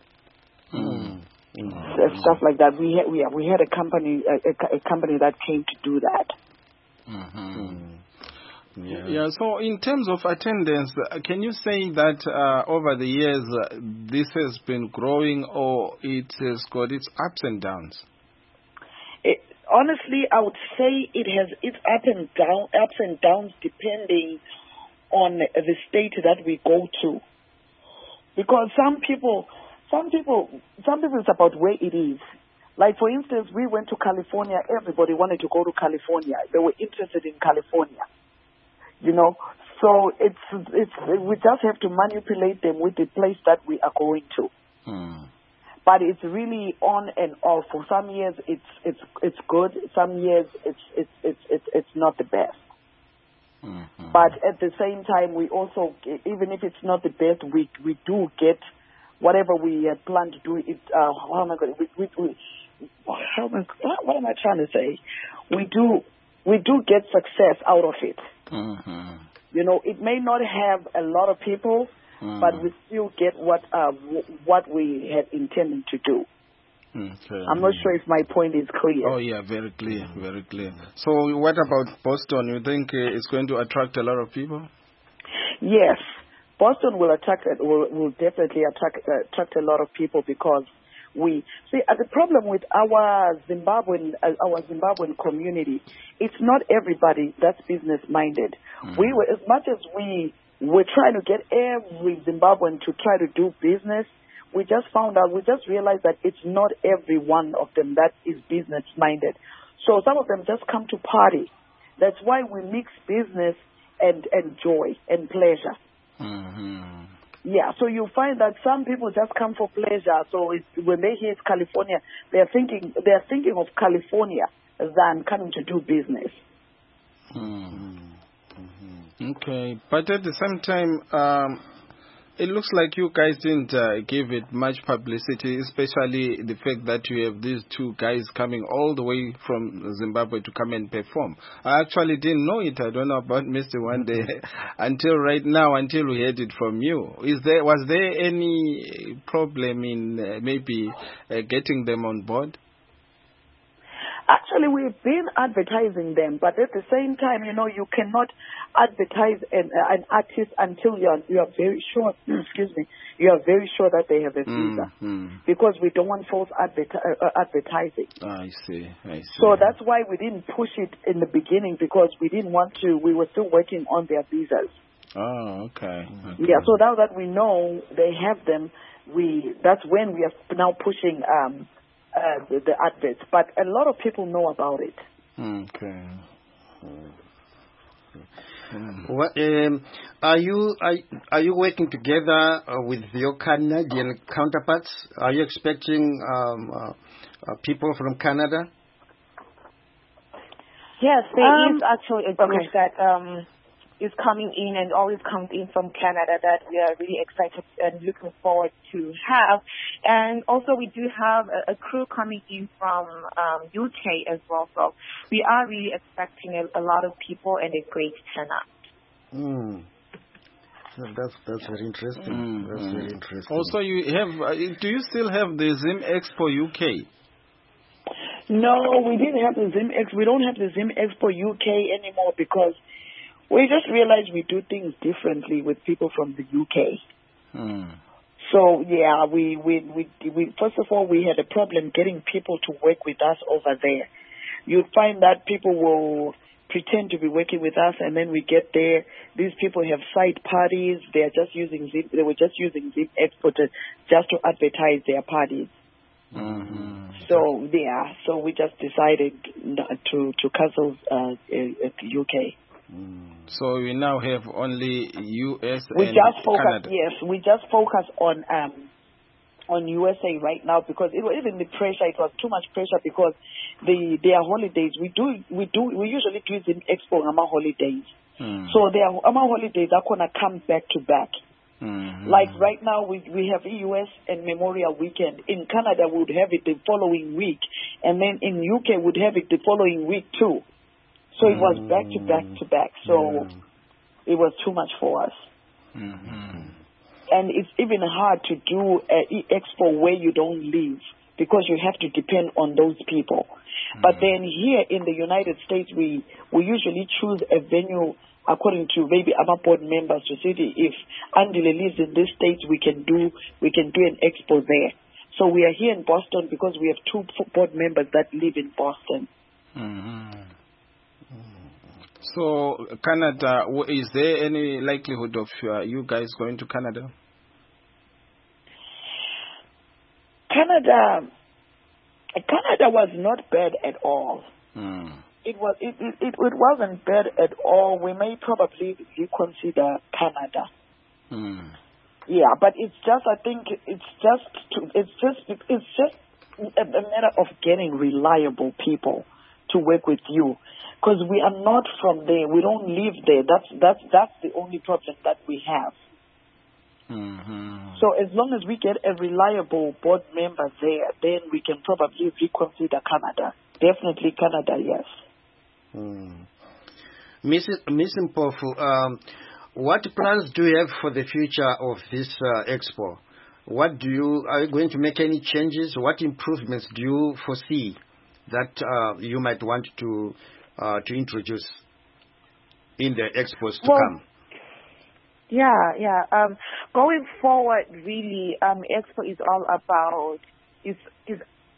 Mm. Mm. Stuff like that. We had we, we had a company a, a company that came to do that. Mm-hmm. Mm. Yeah. Yeah. So in terms of attendance, uh, can you say that uh, over the years uh, this has been growing, or it has got its ups and downs? It, honestly, I would say it has its up and down ups and downs depending on the state that we go to, because some people. Some people, some people, it's about where it is. Like, for instance, we went to California. Everybody wanted to go to California. They were interested in California, you know. So it's it's we just have to manipulate them with the place that we are going to. Hmm. But it's really on and off. For some years, it's it's it's good. Some years, it's it's it's it's, it's not the best. Mm-hmm. But at the same time, we also, even if it's not the best, we we do get. Whatever we uh, plan to do, it. Uh, how am I going? We, we, we, how am I, what am I trying to say? We do, we do get success out of it. Mm-hmm. you know, it may not have a lot of people, mm. but we still get what uh, w- what we had intended to do. Okay. I'm not sure if my point is clear. Oh, yeah, very clear, very clear. So what about Boston? You think uh, it's going to attract a lot of people? Yes. Boston will attract, will, will definitely attract, uh, attract a lot of people because we, see, uh, the problem with our Zimbabwean, uh, our Zimbabwean community, it's not everybody that's business-minded. Mm. We were, as much as we were trying to get every Zimbabwean to try to do business, we just found out, we just realized that it's not every one of them that is business-minded. So some of them just come to party. That's why we mix business and, and joy and pleasure. Mm-hmm. Yeah, so you find that some people just come for pleasure. So it's, when they hear it's California, they're thinking, they're thinking of California than coming to do business. Mm-hmm. Okay, but at the same time, um, it looks like you guys didn't uh, give it much publicity, especially the fact that you have these two guys coming all the way from Zimbabwe to come and perform. I actually didn't know it. I don't know about Mister Wande until right now, until we heard it from you. Is there was there any problem in uh, maybe uh, getting them on board? Actually, we've been advertising them, but at the same time, you know, you cannot advertise an, uh, an artist until you are, you are very sure, excuse me, you are very sure that they have a visa. Mm-hmm. Because we don't want false adver- uh, advertising. I see, I see. So that's why we didn't push it in the beginning, because we didn't want to, we were still working on their visas. Oh, okay. okay. Yeah, so now that we know they have them, we that's when we are now pushing um, uh, the, the adverts. But a lot of people know about it. Okay. Mm. Well, um, are you are, are you working together uh, with your Canadian counterparts? Are you expecting um, uh, uh, people from Canada? Yes, there um, is actually a group okay. that um, is coming in and always comes in from Canada that we are really excited and looking forward to have. And also we do have a, a crew coming in from um, U K as well. So we are really expecting a, a lot of people and a great turnout. Mm. That's that's very interesting. Mm, that's mm. very interesting. Also, you have. Uh, do you still have the Zim Expo U K? No, we didn't have the Zim Expo. We don't have the Zim Expo U K anymore because we just realized we do things differently with people from the U K. Mm. So yeah, we, we we we first of all we had a problem getting people to work with us over there. You'd find that people will pretend to be working with us, and then we get there. These people have side parties. They are just using Zim, they were just using Zim Expo to, just to advertise their parties. Mm-hmm. So yeah, so we just decided to to cancel uh, at the U K. Mm. So we now have only U S we and just focus, Canada. Yes, we just focus on um, on U S A right now because it was even the pressure. It was too much pressure because the their holidays. We do we do we usually do the Expo on our holidays. Mm. So their our holidays are gonna come back to back. Mm-hmm. Like right now, we we have E U S and Memorial Weekend. In Canada, we would have it the following week, and then in U K, we'd have it the following week too. So it was back to back to back. So yeah. It was too much for us. Mm-hmm. And it's even hard to do an expo where you don't live because you have to depend on those people. Mm-hmm. But then here in the United States, we, we usually choose a venue according to maybe our board members to see if Andile lives in this state, we can do we can do an expo there. So we are here in Boston because we have two board members that live in Boston. Mm-hmm. So Canada, is there any likelihood of uh, you guys going to Canada? Canada, Canada was not bad at all. Mm. It was it, it, it, it wasn't bad at all. We may probably reconsider Canada. Mm. Yeah, but it's just I think it's just to, it's just it's just a, a matter of getting reliable people to work with you, because we are not from there. We don't live there. That's that's that's the only problem that we have. Mm-hmm. So as long as we get a reliable board member there, then we can probably reconsider Canada. Definitely Canada, yes. Mm. Missus Miss Mpofu, um, what plans do you have for the future of this uh, expo? What do you are you going to make any changes? What improvements do you foresee that uh, you might want to uh, to introduce in the expos to well, come? Yeah, yeah. Um, going forward, really, um, Expo is all about is is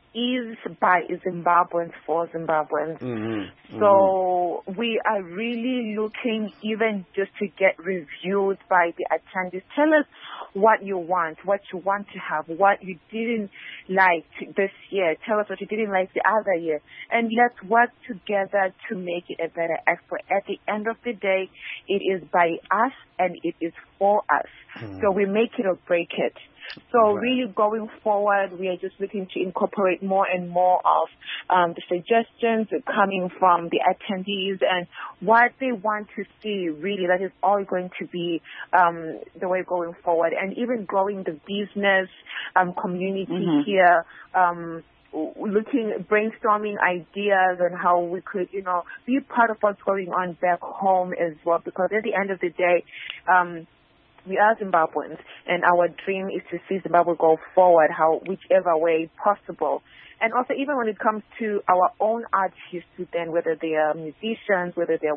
is by Zimbabweans for Zimbabweans. Mm-hmm, so mm-hmm. we are really looking even just to get reviewed by the attendees. Tell us what you want, what you want to have, what you didn't like this year. Tell us what you didn't like the other year. And let's work together to make it a better expo. At the end of the day, it is by us and it is for us. Mm. So we make it or break it. So right. really going forward, we are just looking to incorporate more and more of um, the suggestions coming from the attendees and what they want to see. Really, that is all going to be um, the way going forward. And even growing the business um, community mm-hmm. here, um, looking, brainstorming ideas on how we could, you know, be part of what's going on back home as well. Because at the end of the day, um, we are Zimbabweans, and our dream is to see Zimbabwe go forward, how whichever way possible. And also, even when it comes to our own artists, then whether they are musicians, whether they're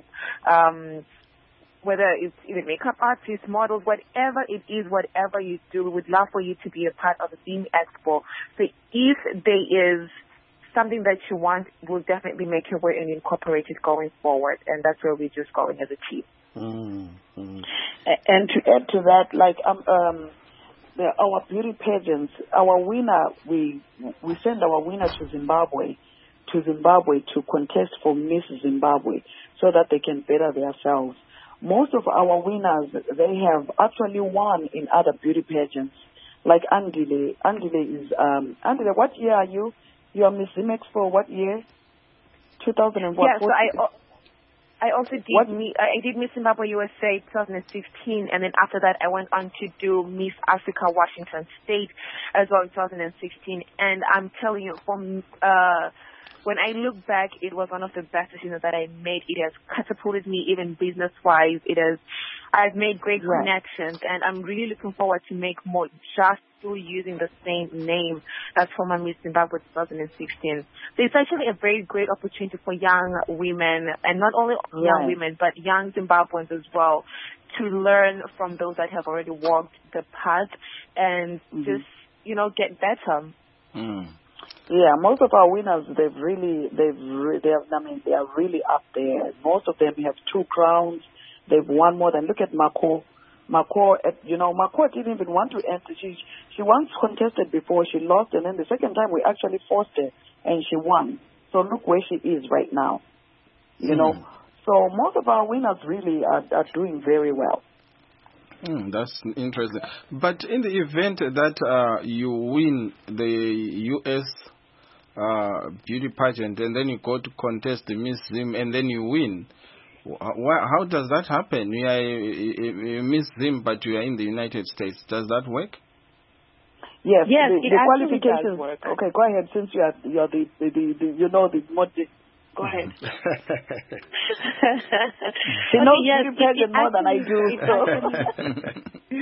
um, whether it's even makeup artists, models, whatever it is, whatever you do, we would love for you to be a part of the Theme Expo. So if there is something that you want, we'll definitely make your way and incorporate it going forward. And that's where we're just going as a team. Mm-hmm. And to add to that, like um, um the, our beauty pageants, our winner, we we send our winner to Zimbabwe, to Zimbabwe to contest for Miss Zimbabwe, so that they can better themselves. Most of our winners, they have actually won in other beauty pageants, like Andile. Andile is um Andile. What year are you? You are Miss Zim Expo. What year? Two thousand and what? Yeah, so I. Uh, I also did what? Me, I did Miss Zimbabwe U S A twenty fifteen, and then after that I went on to do Miss Africa Washington State as well in twenty sixteen. And I'm telling you, from uh, when I look back, it was one of the best decisions that I made. It has catapulted me even business-wise. It has, I've made great right. connections, and I'm really looking forward to make more just still using the same name as for my Miss Zimbabwe twenty sixteen. So it's actually a very great opportunity for young women, and not only right. young women, but young Zimbabweans as well, to learn from those that have already walked the path and mm-hmm. just, you know, get better. Mm. Yeah, most of our winners, they've really, they've, re- they have, I mean, they are really up there. Most of them have two crowns. They've won more than, look at Mako. Mako, you know, Mako didn't even want to enter. She, she once contested before, she lost, and then the second time we actually forced her, and she won. So look where she is right now, you mm. know. So most of our winners really are, are doing very well. Mm, that's interesting. But in the event that uh, you win the U S uh, beauty pageant and then you go to contest the Miss Zim and then you win, how does that happen? You are a, a Miss Zim, but you are in the United States. Does that work? Yes, yes the, it the actually qualifications does work. Okay, go ahead. Since you are, you are the, the, the, the you know the more. Go ahead. She knows okay, yes, beauty pageant more than I do. So.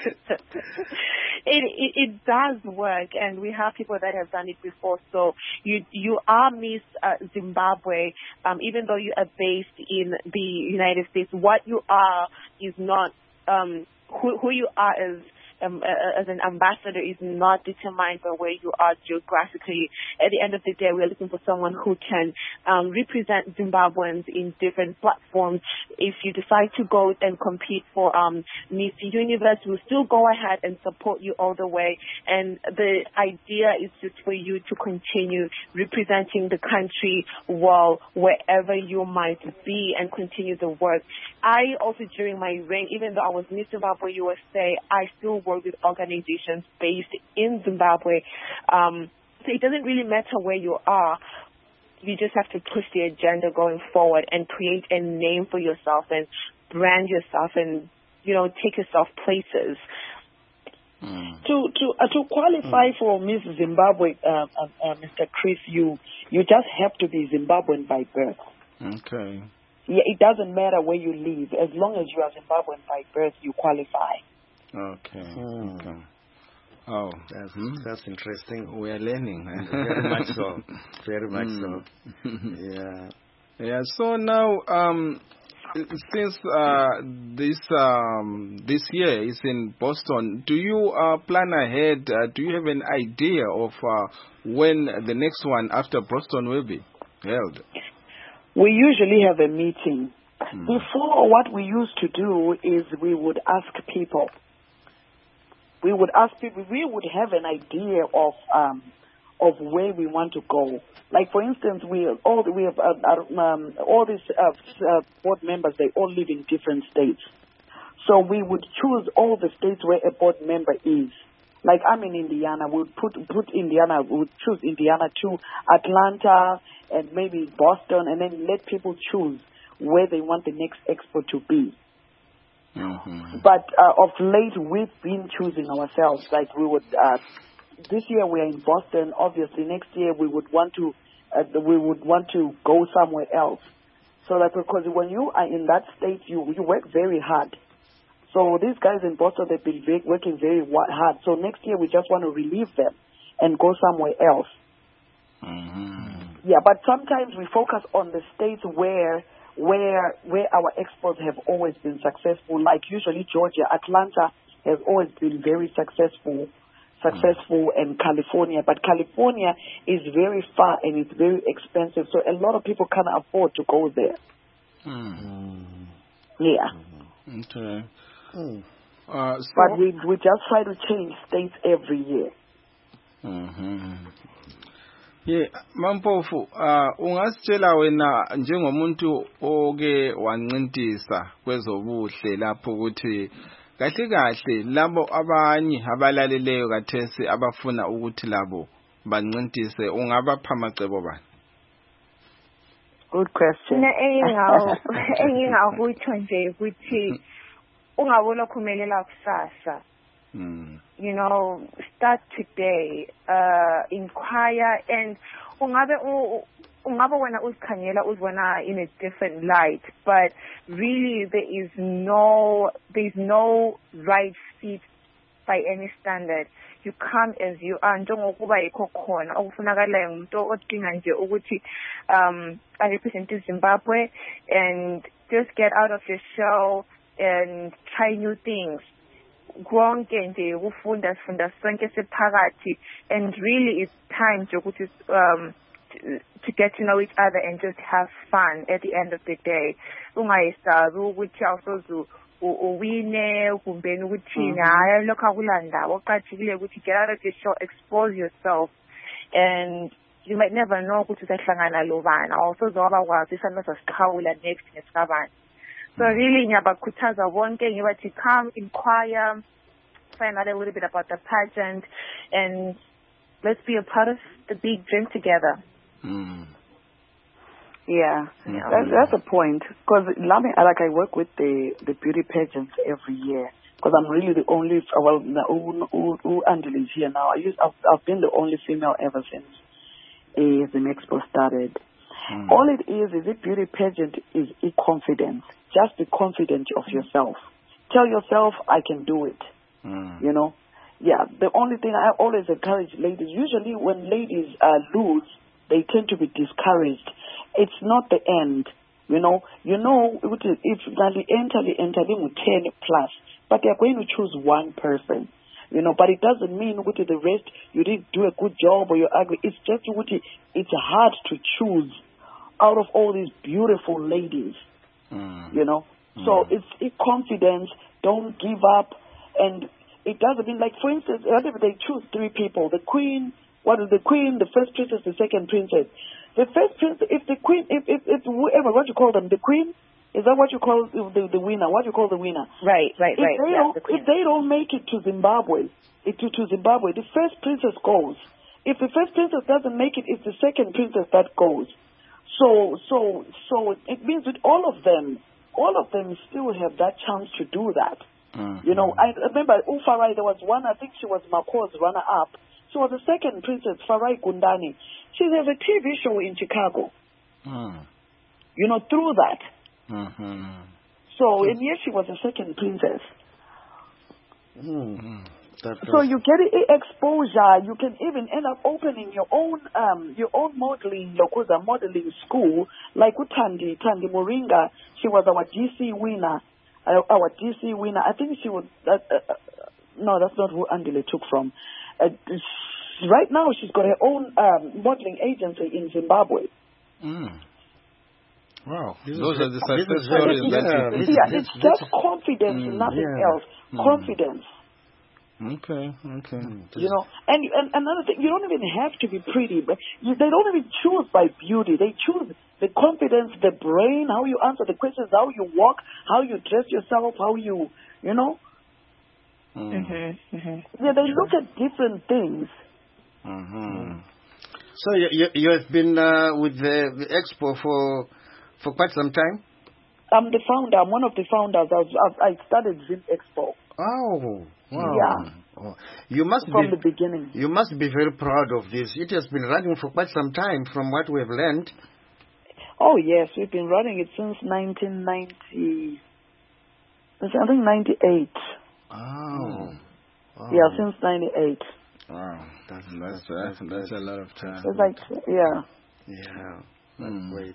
it, it it does work, and we have people that have done it before. So you you are Miss uh, Zimbabwe, um, even though you are based in the United States. What you are is not um, who who you are as. Um, uh, as an ambassador is not determined by where you are geographically. At the end of the day, we are looking for someone who can um, represent Zimbabweans in different platforms. If you decide to go and compete for um, Miss Universe, we'll still go ahead and support you all the way. And the idea is just for you to continue representing the country well wherever you might be and continue the work. I also, during my reign, even though I was Miss Zimbabwe U S A, I still work with organizations based in Zimbabwe. Um, so it doesn't really matter where you are. You just have to push the agenda going forward and create a name for yourself and brand yourself and, you know, take yourself places. Mm. To to uh, to qualify mm. for Miss Zimbabwe, uh, uh, uh, Mister Chris, you you just have to be Zimbabwean by birth. Okay. yeah, it doesn't matter where you live. As long as you are Zimbabwean by birth, you qualify. Okay. Hmm. Okay. Oh, That's, hmm? that's interesting. We are learning. Very much so. Very much Mm. so. Yeah. Yeah. So now, um, since uh, this um, this year is in Boston, do you uh, plan ahead? Uh, do you have an idea of uh, when the next one after Boston will be held? We usually have a meeting. Mm. Before, what we used to do is we would ask people. We would ask people, we would have an idea of um, of where we want to go. Like, for instance, we all we have uh, um, all these uh, uh, board members. They all live in different states, so we would choose all the states where a board member is. Like, I'm in Indiana. We would put put Indiana. We would choose Indiana to Atlanta and maybe Boston, and then let people choose where they want the next expo to be. Mm-hmm. But uh, of late, we've been choosing ourselves. Like, we would, uh, this year we are in Boston. Obviously, next year we would want to, uh, we would want to go somewhere else. So that, because when you are in that state, you you work very hard. So these guys in Boston, they've been very, working very hard. So next year we just want to relieve them and go somewhere else. Mm-hmm. Yeah, but sometimes we focus on the states where where where our exports have always been successful. Like usually Georgia, Atlanta has always been very successful, successful, and California. But California is very far and it's very expensive, so a lot of people can't afford to go there. Mm. Yeah. Okay. Mm. Uh, so, But we we just try to change states every year. mm-hmm. Yeah, Mampofu, uh, ungasitshela wena njengomuntu oke wancintisa kwezobuhle lapho ukuthi kahle kahle labo abanye abalaleleyo kathesi abafuna ukuthi labo bancintise ungabapha amacebo bani? Good question. Mina engingawo engingakutsho nje ukuthi ungabona ukhumelela kusasa. Mm. You know, start today, uh, inquire, and ungabe ungabe wena uzikhangela uzibona in a different light, but really there is no there is no right fit by any standard. You come as you are, njengokuba yikho khona okufunakalayo ngumuntu odinga nje ukuthi um I represent Zimbabwe and just get out of your shell and try new things. Konke nje ukufunda sifunda sonke sephakathi, and really it's time to um to, to get to know each other and just have fun at the end of the day. Ungayisabi ukuthi awusoze uwine kumbeni ukuthini hayi lokho akulanda oqathikile ukuthi get out of your shell, expose yourself, and you might never know ukuthi uzahlangana lo bani awusoze waba kwazi isandla sasikhawula next nesikabani. So really, ngiyabakhuthaza bonke ngibathi come, inquire, find out a little bit about the pageant, and let's be a part of the big dream together. Mm. Yeah, Yeah. That's, that's a point. Because like I work with the, the beauty pageants every year. Because I'm really the only, well, who Angela is here now. I used, I've, I've been the only female ever since uh, the Expo started. Mm. All it is is a beauty pageant is a confidence. Just be confident of yourself. Tell yourself, I can do it. Mm. You know? Yeah, the only thing I always encourage ladies, usually when ladies uh, lose, they tend to be discouraged. It's not the end. You know, you know, if they enter, they enter with ten plus, but they're going to choose one person. You know, but it doesn't mean with the rest you didn't do a good job or you're ugly. It's just it's hard to choose out of all these beautiful ladies. Mm. You know, mm. so it's, it's confidence. Don't give up, and it doesn't mean like, for instance, whatever they choose three people, the queen, what is the queen, the first princess, the second princess. The first princess, if the queen, if if, if whoever, what you call them, the queen, is that what you call the the winner? What do you call the winner? Right, right, if right. They yeah, don't, the if they don't make it to Zimbabwe, it, to, to Zimbabwe, the first princess goes. If the first princess doesn't make it, it's the second princess that goes. So, so, so it means that all of them, all of them still have that chance to do that. Mm-hmm. You know, I remember Ufarai, there was one, I think she was Mako's runner-up. She was the second princess, Farai Gundani. She has a T V show in Chicago. Mm. You know, through that. Mm-hmm. So, and yet she was a second princess. Mm. That So was- you get e- exposure. You can even end up opening your own um, your own modeling, Lokoza modeling school. Like Utandi, Tandi Moringa, she was our D C winner. Uh, our D C winner. I think she would. Uh, uh, no, that's not who Andile took from. Uh, sh- right now, she's got her own um, modeling agency in Zimbabwe. Mm. Wow, This is those are ve- the this success is very- stories that yeah, you this- Yeah, this- it's this- just confidence, Mm, nothing yeah. else. Mm. Confidence. Okay, okay. You know, and, and another thing, you don't even have to be pretty, but you, they don't even choose by beauty. They choose the confidence, the brain, how you answer the questions, how you walk, how you dress yourself, how you, you know. Mm. Mm-hmm. Mm-hmm. Yeah, they look at different things. Mm-hmm. So you, you, you have been uh, with the, the expo for for quite some time? I'm the founder. I'm one of the founders. I, was, I, I started Zim Expo Oh, wow. Yeah. Oh, you must from be the beginning. you must be very proud of this. It has been running for quite some time from what we have learned. Oh, yes, we've been running it since nineteen ninety, I think ninety-eight. Oh. oh. Yeah, since ninety-eight. Wow, that's that's that's, that's a lot of time. It's like, yeah. Yeah, that's Mm. great.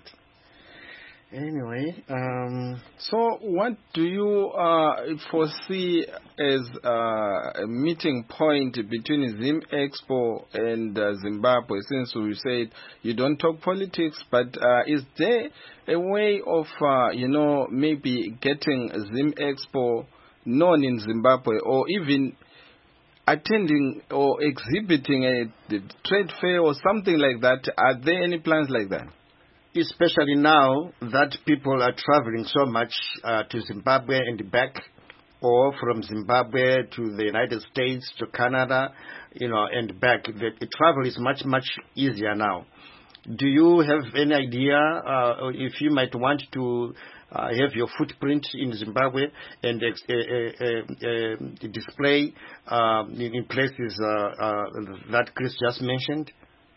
Anyway, um, So, what do you uh, foresee as uh, a meeting point between Zim Expo and uh, Zimbabwe? Since we said you don't talk politics, but uh, is there a way of, uh, you know, maybe getting Zim Expo known in Zimbabwe, or even attending or exhibiting a the trade fair or something like that? Are there any plans like that? especially now that people are traveling so much uh, to Zimbabwe and back, or from Zimbabwe to the United States, to Canada, you know, and back. The, the travel is much, much easier now. Do you have any idea uh, if you might want to uh, have your footprint in Zimbabwe and ex- uh, uh, uh, uh, display uh, in, in places uh, uh, that Chris just mentioned?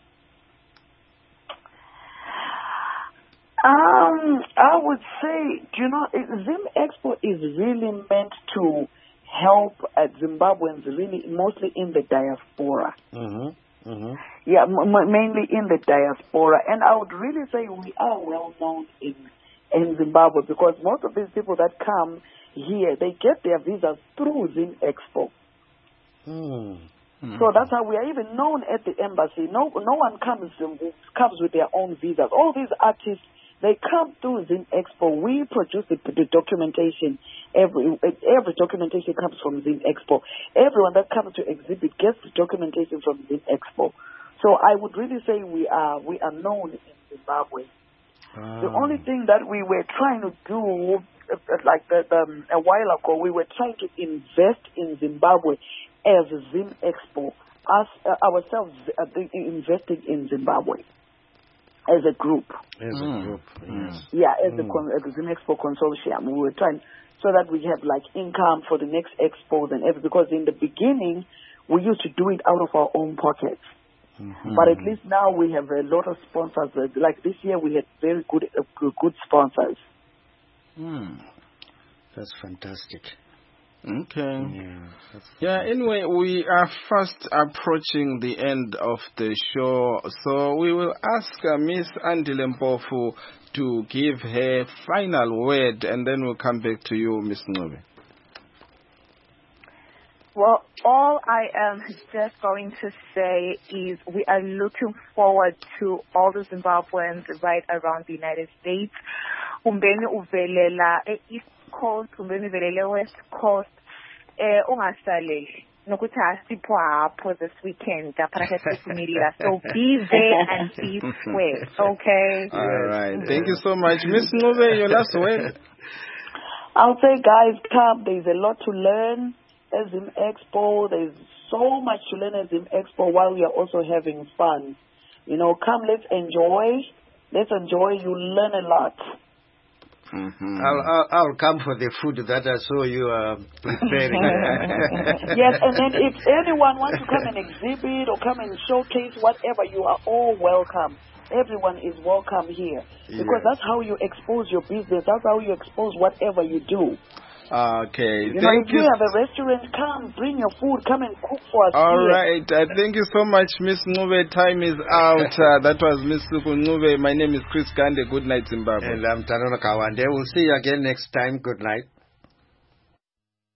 Um, I would say, you know, it- Zim Expo is really meant to help uh, Zimbabweans, really mostly in the diaspora. Mm-hmm. Mm-hmm. Yeah, m- m- mainly in the diaspora. And I would really say we are well known in in Zimbabwe, because most of these people that come here, they get their visas through Zim Expo. Mm. So that's how we are even known at the embassy. No, no one comes comes with their own visas. All these artists, they come through Zim Expo. We produce the, the documentation. Every every documentation comes from Zim Expo. Everyone that comes to exhibit gets the documentation from Zim Expo. So I would really say we are we are known in Zimbabwe. Ah. The only thing that we were trying to do, uh, like the, um, a while ago, we were trying to invest in Zimbabwe as Zim Expo, us uh, ourselves uh, investing in Zimbabwe as a group. As Mm. a group, yes. Yeah, as Mm. a con- as a Zim Expo consortium, we were trying so that we have like income for the next expos and everything. Because in the beginning, we used to do it out of our own pockets. Mm-hmm. But at least now we have a lot of sponsors. Like this year, we had very good uh, good sponsors. Mm. That's fantastic. Okay. Yeah, that's Yeah, anyway, we are fast approaching the end of the show, so we will ask uh, Miss Andile Mpofu to give her final word, and then we'll come back to you, Miss Ncube. Well, all I am just going to say is we are looking forward to all the Zimbabweans right around the United States. Umbeni uvelela e East Coast, umbeni uvelela West Coast. Eh, ungasaleli nokuthi asipho apho this weekend apha social media. So be there and be square, okay? All right. Thank you so much. Miss Ncube, your last word. I'll say, guys, come. There's a lot to learn at Zim Expo. There's so much to learn at Zim Expo while we are also having fun. You know, come, let's enjoy. Let's enjoy. You'll learn a lot. Mm-hmm. I'll, I'll I'll come for the food that I saw you uh, preparing. Yes, and then if anyone wants to come and exhibit or come and showcase whatever, you are all welcome. everyone is welcome here. Because Yes. that's how you expose your business. That's how you expose whatever you do. Okay, You know, thank if you you. have a restaurant, come, bring your food, come and cook for us All here. right, uh, thank you so much, Miss Ncube. Time is out. Uh, that was Miss Ncube. My name is Chris Gande. Good night, Zimbabwe. And I'm Tanono Kawande. We'll see you again next time. Good night.